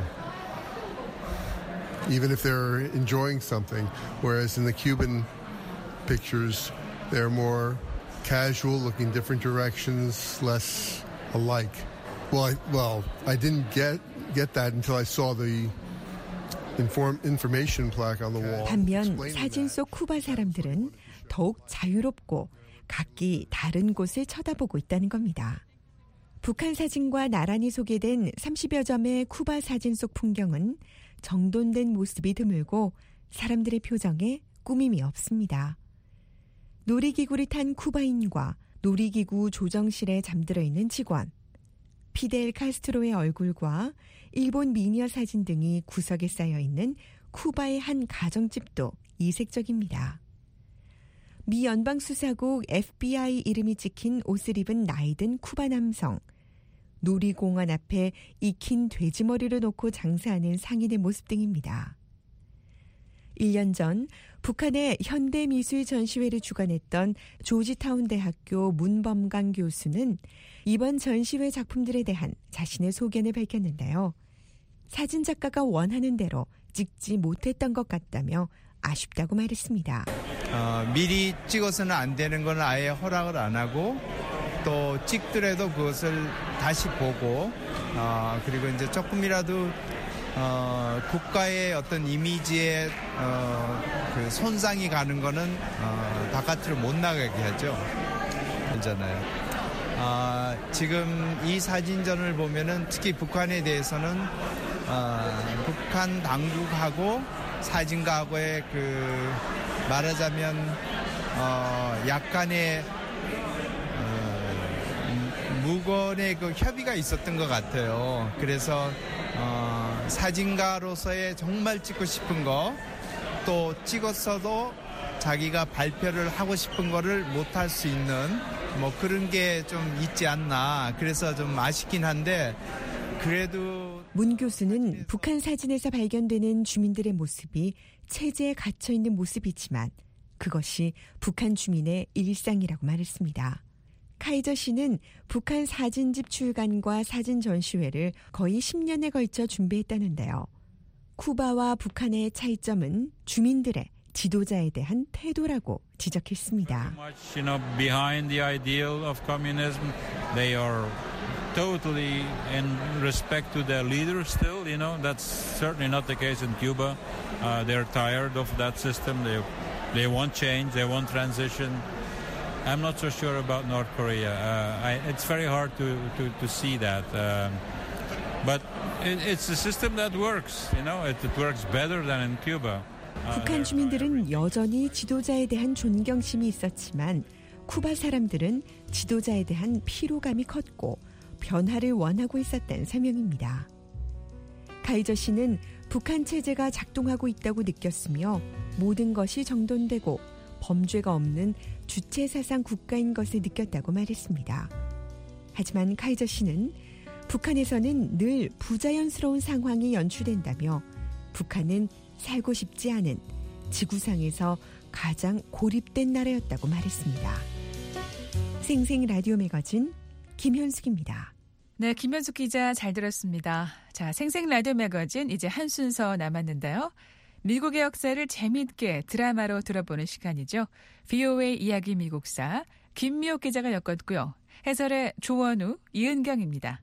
Speaker 12: even if they're enjoying something. Whereas in the Cuban pictures, they're more casual, looking different directions, less alike. Well, I didn't get that until I saw the information plaque on the wall.
Speaker 8: 반면 사진 속 쿠바 사람들은 더욱 자유롭고 각기 다른 곳을 쳐다보고 있다는 겁니다. 북한 사진과 나란히 소개된 30여 점의 쿠바 사진 속 풍경은 정돈된 모습이 드물고 사람들의 표정에 꾸밈이 없습니다. 놀이기구를 탄 쿠바인과 놀이기구 조정실에 잠들어 있는 직원, 피델 카스트로의 얼굴과 일본 미녀 사진 등이 구석에 쌓여있는 쿠바의 한 가정집도 이색적입니다. 미 연방수사국 FBI 이름이 찍힌 옷을 입은 나이든 쿠바 남성, 놀이공원 앞에 익힌 돼지머리를 놓고 장사하는 상인의 모습 등입니다. 1년 전 북한의 현대미술 전시회를 주관했던 조지타운 대학교 문범강 교수는 이번 전시회 작품들에 대한 자신의 소견을 밝혔는데요. 사진작가가 원하는 대로 찍지 못했던 것 같다며 아쉽다고 말했습니다.
Speaker 13: 미리 찍어서는 안 되는 건 아예 허락을 안 하고 또 찍더라도 그것을 다시 보고 그리고 이제 조금이라도 국가의 어떤 이미지에 그 손상이 가는 거는 바깥으로 못 나가게 하죠. 그렇잖아요. 지금 이 사진전을 보면은 특히 북한에 대해서는 북한 당국하고 사진가하고의 그 말하자면 약간의 무건의 그 협의가 있었던 것 같아요. 그래서 사진가로서의 정말 찍고 싶은 거, 또 찍었어도 자기가 발표를 하고 싶은 거를 못할 수 있는 뭐 그런 게 좀 있지 않나. 그래서 좀 아쉽긴 한데 그래도
Speaker 8: 문 교수는 북한 사진에서 발견되는 주민들의 모습이 체제에 갇혀있는 모습이지만 그것이 북한 주민의 일상이라고 말했습니다. 카이저 씨는 북한 사진집 출간과 사진 전시회를 거의 10년에 걸쳐 준비했다는데요. 쿠바와 북한의 차이점은 주민들의 지도자에 대한 태도라고 지적했습니다.
Speaker 9: Behind the ideal of communism, they are totally in respect to their leaders still, that's certainly not the case in Cuba. They're tired of that system. They want change, they want transition. I'm not so sure about North Korea. It's very hard to see that. But it's a system that works, it works better than in Cuba.
Speaker 8: 북한 주민들은 여전히 지도자에 대한 존경심이 있었지만 쿠바 사람들은 지도자에 대한 피로감이 컸고 변화를 원하고 있었다는 설명입니다. 카이저 씨는 북한 체제가 작동하고 있다고 느꼈으며 모든 것이 정돈되고 범죄가 없는 주체사상 국가인 것을 느꼈다고 말했습니다. 하지만 카이저 씨는 북한에서는 늘 부자연스러운 상황이 연출된다며 북한은 살고 싶지 않은 지구상에서 가장 고립된 나라였다고 말했습니다. 생생 라디오 매거진 김현숙입니다.
Speaker 5: 네, 김현숙 기자 잘 들었습니다. 자, 생생 라디오 매거진 이제 한 순서 남았는데요. 미국의 역사를 재미있게 드라마로 들어보는 시간이죠. VOA 이야기 미국사 김미옥 기자가 엮었고요. 해설의 조원우, 이은경입니다.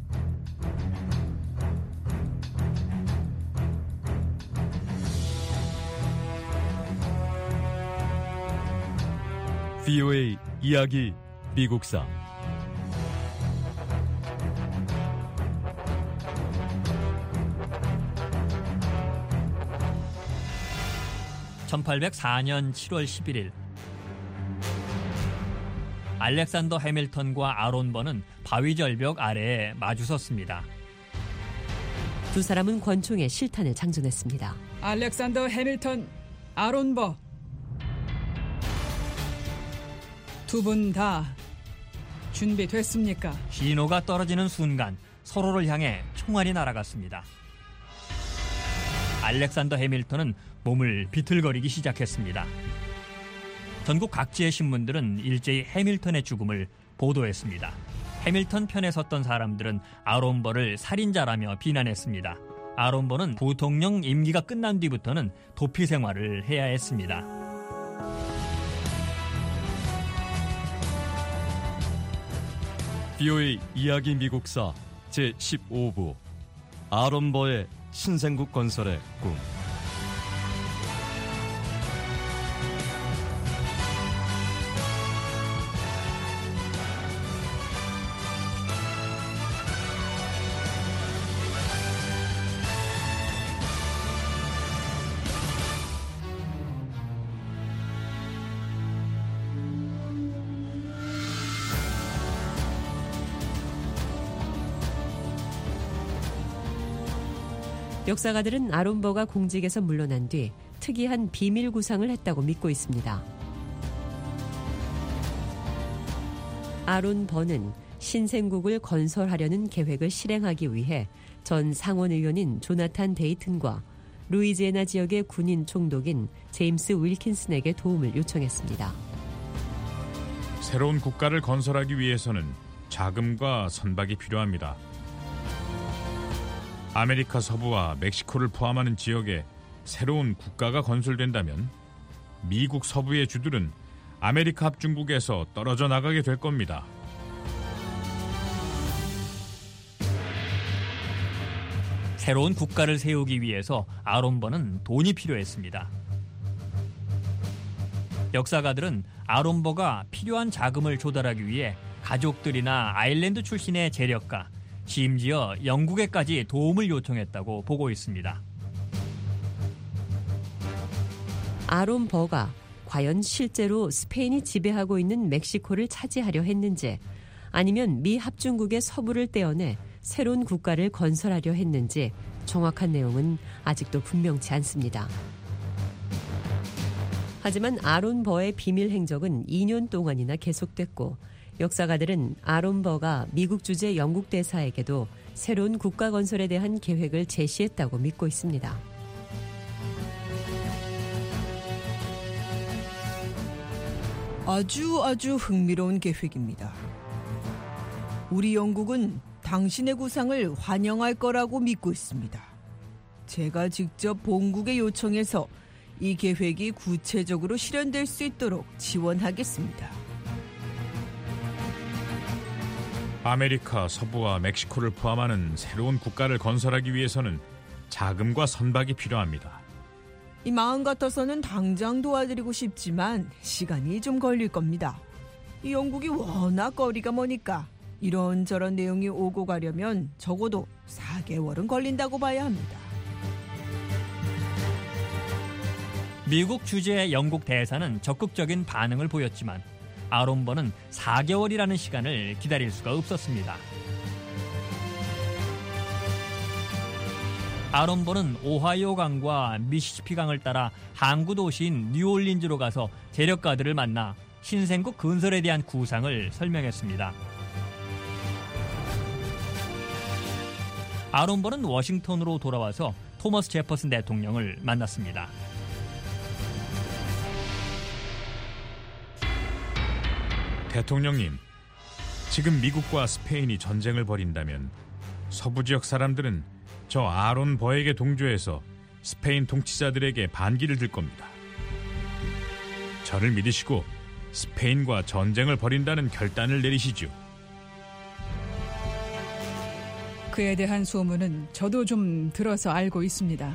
Speaker 14: VOA 이야기 미국사
Speaker 15: 1804년 7월 11일 알렉산더 해밀턴과 아론 번은 바위 절벽 아래에 마주섰습니다.
Speaker 16: 두 사람은 권총에 실탄을 장전했습니다.
Speaker 17: 알렉산더 해밀턴, 아론 버. 두 분 다 준비됐습니까?
Speaker 15: 신호가 떨어지는 순간 서로를 향해 총알이 날아갔습니다. 알렉산더 해밀턴은 몸을 비틀거리기 시작했습니다. 전국 각지의 신문들은 일제히 해밀턴의 죽음을 보도했습니다. 해밀턴 편에 섰던 사람들은 아론 버를 살인자라며 비난했습니다. 아론 버는 부통령 임기가 끝난 뒤부터는 도피 생활을 해야 했습니다.
Speaker 14: VOA 이야기 미국사 제15부 아론 버의 신생국 건설의 꿈.
Speaker 16: 역사가들은 아론 버가 공직에서 물러난 뒤 특이한 비밀 구상을 했다고 믿고 있습니다. 아론 버는 신생국을 건설하려는 계획을 실행하기 위해 전 상원의원인 조나탄 데이튼과 루이지애나 지역의 군인 총독인 제임스 윌킨슨에게 도움을 요청했습니다.
Speaker 18: 새로운 국가를 건설하기 위해서는 자금과 선박이 필요합니다. 아메리카 서부와 멕시코를 포함하는 지역에 새로운 국가가 건설된다면 미국 서부의 주들은 아메리카 합중국에서 떨어져 나가게 될 겁니다.
Speaker 15: 새로운 국가를 세우기 위해서 아론 버는 돈이 필요했습니다. 역사가들은 아론 버가 필요한 자금을 조달하기 위해 가족들이나 아일랜드 출신의 재력가, 심지어 영국에까지 도움을 요청했다고 보고 있습니다.
Speaker 16: 아론 버가 과연 실제로 스페인이 지배하고 있는 멕시코를 차지하려 했는지, 아니면 미 합중국의 서부를 떼어내 새로운 국가를 건설하려 했는지 정확한 내용은 아직도 분명치 않습니다. 하지만 아론 버의 비밀 행적은 2년 동안이나 계속됐고, 역사가들은 아론 버가 미국 주재 영국 대사에게도 새로운 국가 건설에 대한 계획을 제시했다고 믿고 있습니다.
Speaker 17: 아주 흥미로운 계획입니다. 우리 영국은 당신의 구상을 환영할 거라고 믿고 있습니다. 제가 직접 본국에 요청해서 이 계획이 구체적으로 실현될 수 있도록 지원하겠습니다.
Speaker 18: 아메리카 서부와 멕시코를 포함하는 새로운 국가를 건설하기 위해서는 자금과 선박이 필요합니다.
Speaker 17: 이 마음 같아서는 당장 도와드리고 싶지만 시간이 좀 걸릴 겁니다. 이 영국이 워낙 거리가 머니까 이런저런 내용이 오고 가려면 적어도 4개월은 걸린다고 봐야 합니다.
Speaker 15: 미국 주재 영국 대사는 적극적인 반응을 보였지만 아론 버는 4개월이라는 시간을 기다릴 수가 없었습니다. 아론 버는 오하이오 강과 미시시피 강을 따라 항구 도시인 뉴올린즈로 가서 재력가들을 만나 신생국 건설에 대한 구상을 설명했습니다. 아론 버는 워싱턴으로 돌아와서 토머스 제퍼슨 대통령을 만났습니다.
Speaker 18: 대통령님, 지금 미국과 스페인이 전쟁을 벌인다면 서부 지역 사람들은 저 아론 버에게 동조해서 스페인 통치자들에게 반기를 들 겁니다. 저를 믿으시고 스페인과 전쟁을 벌인다는 결단을 내리시죠.
Speaker 5: 그에 대한 소문은 저도 좀 들어서 알고 있습니다.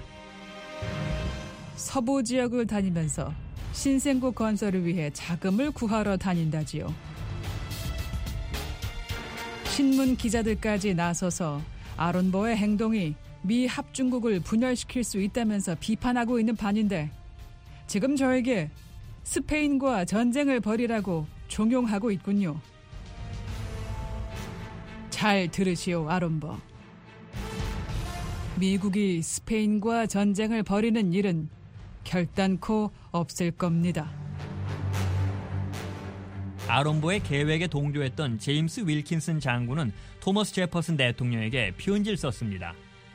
Speaker 5: 서부 지역을 다니면서 신생국 건설을 위해 자금을 구하러 다닌다지요. 신문 기자들까지 나서서 아론버의 행동이 미 합중국을 분열시킬 수 있다면서 비판하고 있는 판인데 지금 저에게 스페인과 전쟁을 벌이라고 종용하고 있군요. 잘 들으시오, 아론버. 미국이 스페인과 전쟁을 벌이는 일은 결단코 없을 겁니다.
Speaker 15: 아론버의 계획에 동조했던 제임스 윌킨슨 장군은 토머스 제퍼슨 대통령에게 편지를 썼습니다.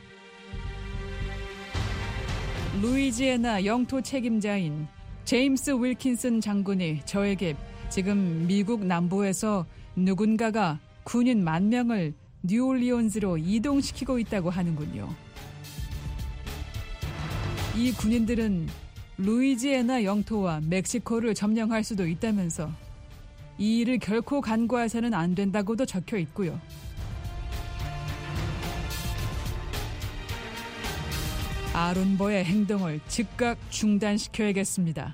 Speaker 5: 루이지애나 영토 책임자인 제임스 윌킨슨 장군이 저에게 지금 미국 남부에서 누군가가 군인 10,000명을 뉴올리온즈로 이동시키고 있다고 하는군요. 이 군인들은 루이지애나 영토와 멕시코를 점령할 수도 있다면서 이 일을 결코 간과해서는 안 된다고도 적혀 있고요. 아론버의 행동을 즉각 중단시켜야겠습니다.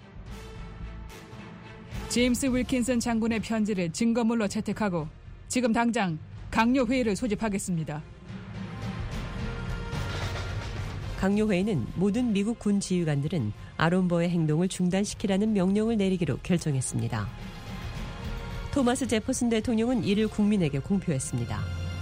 Speaker 5: 제임스 윌킨슨 장군의 편지를 증거물로 채택하고 지금 당장 강요회의를 소집하겠습니다.
Speaker 16: 강요회의는 모든 미국 군 지휘관들은 아론버의 행동을 중단시키라는 명령을 내리기로 결정했습니다. 토마스 제퍼슨 대통령은 이를 국민에게 공표했습니다.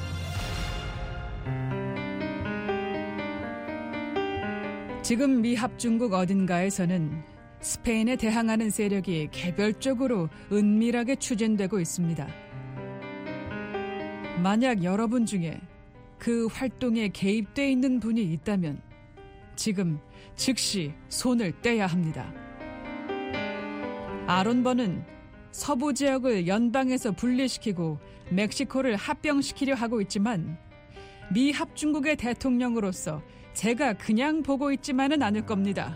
Speaker 5: 지금 미 합중국 어딘가에서는 스페인에 대항하는 세력이 개별적으로 은밀하게 추진되고 있습니다. 만약 여러분 중에 그 활동에 개입돼 있는 분이 있다면 지금 즉시 손을 떼야 합니다. 아론버는 서부 지역을 연방에서 분리시키고 멕시코를 합병시키려 하고 있지만 미 합중국의 대통령으로서 제가 그냥 보고 있지만은 않을 겁니다.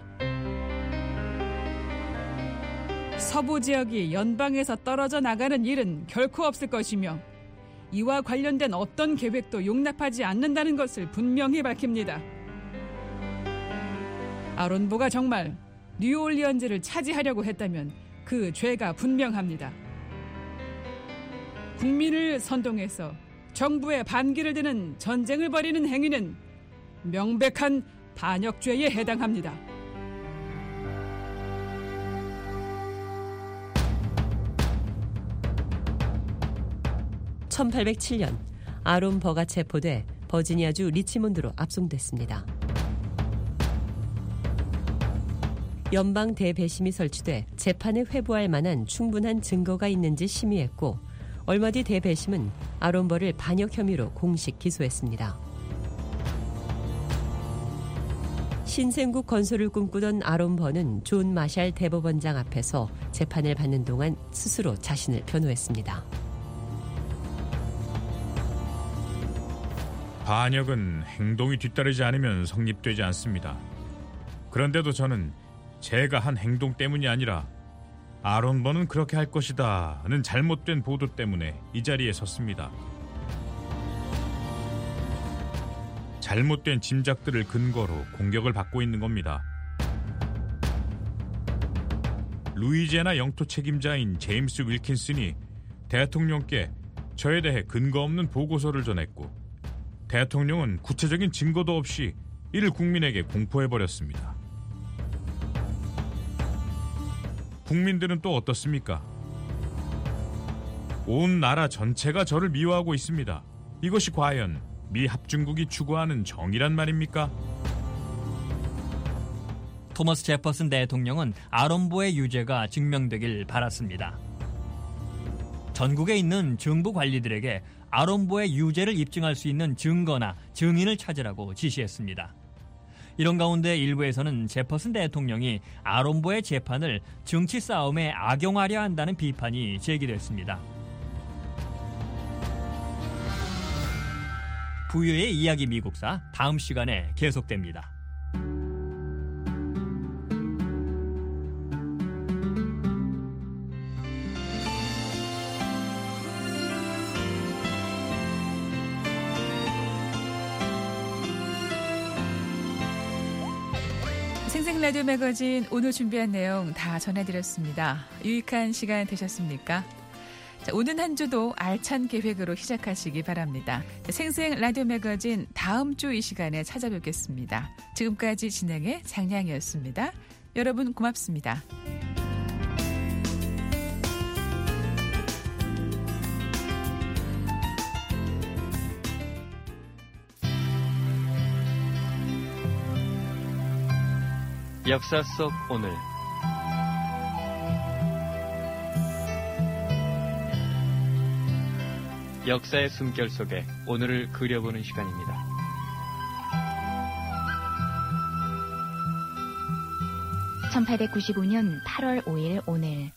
Speaker 5: 서부 지역이 연방에서 떨어져 나가는 일은 결코 없을 것이며 이와 관련된 어떤 계획도 용납하지 않는다는 것을 분명히 밝힙니다. 아론버가 정말 뉴올리언즈를 차지하려고 했다면 그 죄가 분명합니다. 국민을 선동해서 정부의 반기를 드는 전쟁을 벌이는 행위는 명백한 반역죄에 해당합니다.
Speaker 16: (1807년) 아론버가 체포돼 버지니아주 리치몬드로 압송됐습니다. 연방 대배심이 설치돼 재판에 회부할 만한 충분한 증거가 있는지 심의했고 얼마 뒤 대배심은 아론버를 반역 혐의로 공식 기소했습니다. 신생국 건설을 꿈꾸던 아론버는 존 마샬 대법원장 앞에서 재판을 받는 동안 스스로 자신을 변호했습니다.
Speaker 18: 반역은 행동이 뒤따르지 않으면 성립되지 않습니다. 그런데도 저는 제가 한 행동 때문이 아니라 아론버는 그렇게 할 것이다는 잘못된 보도 때문에 이 자리에 섰습니다. 잘못된 짐작들을 근거로 공격을 받고 있는 겁니다. 루이지애나 영토 책임자인 제임스 윌킨슨이 대통령께 저에 대해 근거 없는 보고서를 전했고 대통령은 구체적인 증거도 없이 이를 국민에게 공포해버렸습니다. 국민들은 또 어떻습니까? 온 나라 전체가 저를 미워하고 있습니다. 이것이 과연 미 합중국이 추구하는 정의란 말입니까?
Speaker 15: 토머스 제퍼슨 대통령은 아론버의 유죄가 증명되길 바랐습니다. 전국에 있는 정부 관리들에게 아론버의 유죄를 입증할 수 있는 증거나 증인을 찾으라고 지시했습니다. 이런 가운데 일부에서는 제퍼슨 대통령이 아론버의 재판을 정치 싸움에 악용하려 한다는 비판이 제기됐습니다. 부유의 이야기 미국사 다음 시간에 계속됩니다.
Speaker 5: 생생라디오 매거진 오늘 준비한 내용 다 전해드렸습니다. 유익한 시간 되셨습니까? 자, 오는 한 주도 알찬 계획으로 시작하시기 바랍니다. 생생라디오 매거진 다음 주 이 시간에 찾아뵙겠습니다. 지금까지 진행의 장량이었습니다. 여러분 고맙습니다.
Speaker 19: 역사 속 오늘 역사의 숨결 속에 오늘을 그려보는 시간입니다.
Speaker 20: (1895년 8월 5일) 오늘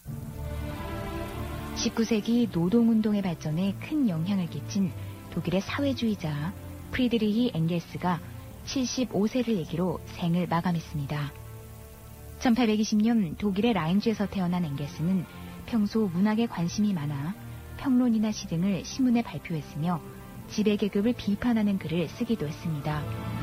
Speaker 20: 19세기 노동운동의 발전에 큰 영향을 끼친 독일의 사회주의자 프리드리히 엥겔스가 75세를 얘기로 생을 마감했습니다. 1820년 독일의 라인주에서 태어난 엥겔스는 평소 문학에 관심이 많아 평론이나 시 등을 신문에 발표했으며 지배계급을 비판하는 글을 쓰기도 했습니다.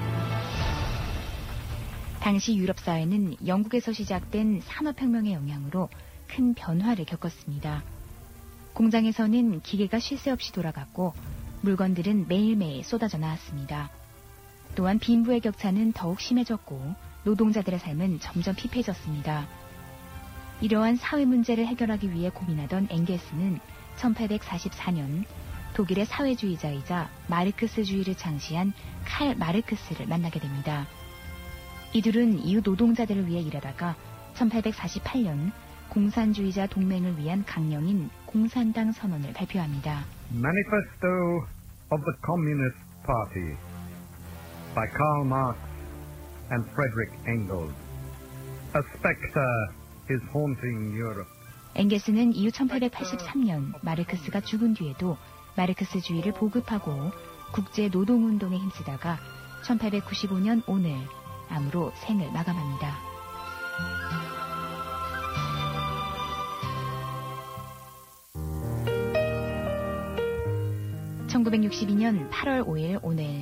Speaker 20: 당시 유럽 사회는 영국에서 시작된 산업혁명의 영향으로 큰 변화를 겪었습니다. 공장에서는 기계가 쉴 새 없이 돌아갔고 물건들은 매일매일 쏟아져 나왔습니다. 또한 빈부의 격차는 더욱 심해졌고 노동자들의 삶은 점점 피폐해졌습니다. 이러한 사회 문제를 해결하기 위해 고민하던 엥겔스는 1844년 독일의 사회주의자이자 마르크스주의를 창시한 칼 마르크스를 만나게 됩니다. 이들은 이후 노동자들을 위해 일하다가 1848년 공산주의자 동맹을 위한 강령인 공산당 선언을 발표합니다.
Speaker 21: Manifesto of the Communist Party by Karl Marx and Frederick Engels. A specter is haunting Europe.
Speaker 20: 엥겔스는 이후 1883년 마르크스가 죽은 뒤에도 마르크스주의를 보급하고 국제 노동운동에 힘쓰다가 1895년 오늘 암으로 생을 마감합니다. (1962년 8월 5일) 오늘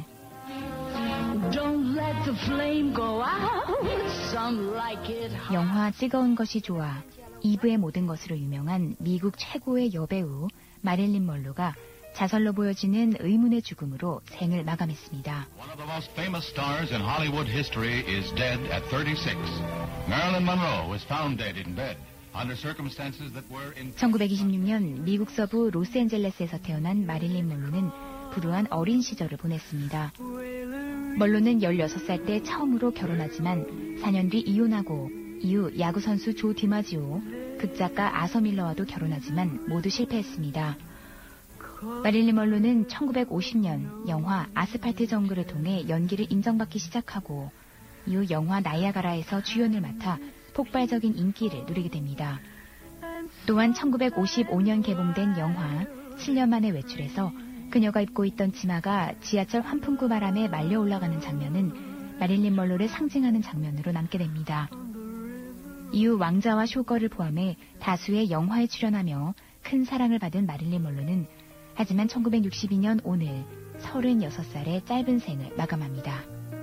Speaker 20: 영화 뜨거운 것이 좋아 2부의 모든 것으로 유명한 미국 최고의 여배우 마릴린 먼로가 자살로 보여지는 의문의 죽음으로 생을 마감했습니다.
Speaker 22: One of the most famous stars in Hollywood history is dead at 36. Marilyn Monroe was found dead in bed under circumstances that were in
Speaker 20: 1926년 미국 서부 로스앤젤레스에서 태어난 마릴린 먼로는 불우한 어린 시절을 보냈습니다. 먼로는 16살 때 처음으로 결혼하지만 4년 뒤 이혼하고 이후 야구선수 조 디마지오, 극작가 아서 밀러와도 결혼하지만 모두 실패했습니다. 마릴린 먼로는 1950년 영화 아스팔트 정글을 통해 연기를 인정받기 시작하고 이후 영화 나이아가라에서 주연을 맡아 폭발적인 인기를 누리게 됩니다. 또한 1955년 개봉된 영화 7년 만에 외출에서 그녀가 입고 있던 치마가 지하철 환풍구 바람에 말려 올라가는 장면은 마릴린 먼로를 상징하는 장면으로 남게 됩니다. 이후 왕자와 쇼걸을 포함해 다수의 영화에 출연하며 큰 사랑을 받은 마릴린 먼로는 하지만 1962년 오늘 36살의 짧은 생을 마감합니다.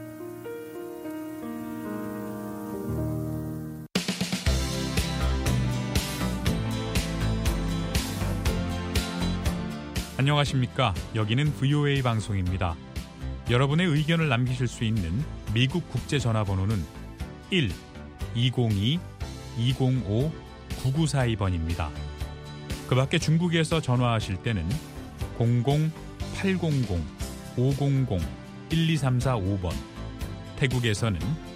Speaker 18: 안녕하십니까. 여기는 VOA 방송입니다. 여러분의 의견을 남기실 수 있는 미국 국제전화번호는 1-202-205-9942번입니다. 그 밖에 중국에서 전화하실 때는 00-800-500-1234-5번, 태국에서는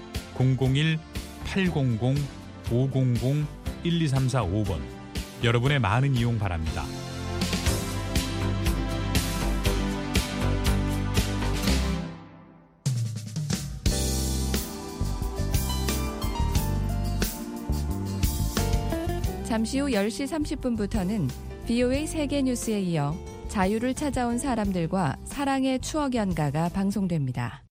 Speaker 18: 001-800-500-1234-5번, 여러분의 많은 이용 바랍니다.
Speaker 3: 잠시 후 10시 30분부터는 VOA 세계뉴스에 이어 자유를 찾아온 사람들과 사랑의 추억 연가가 방송됩니다.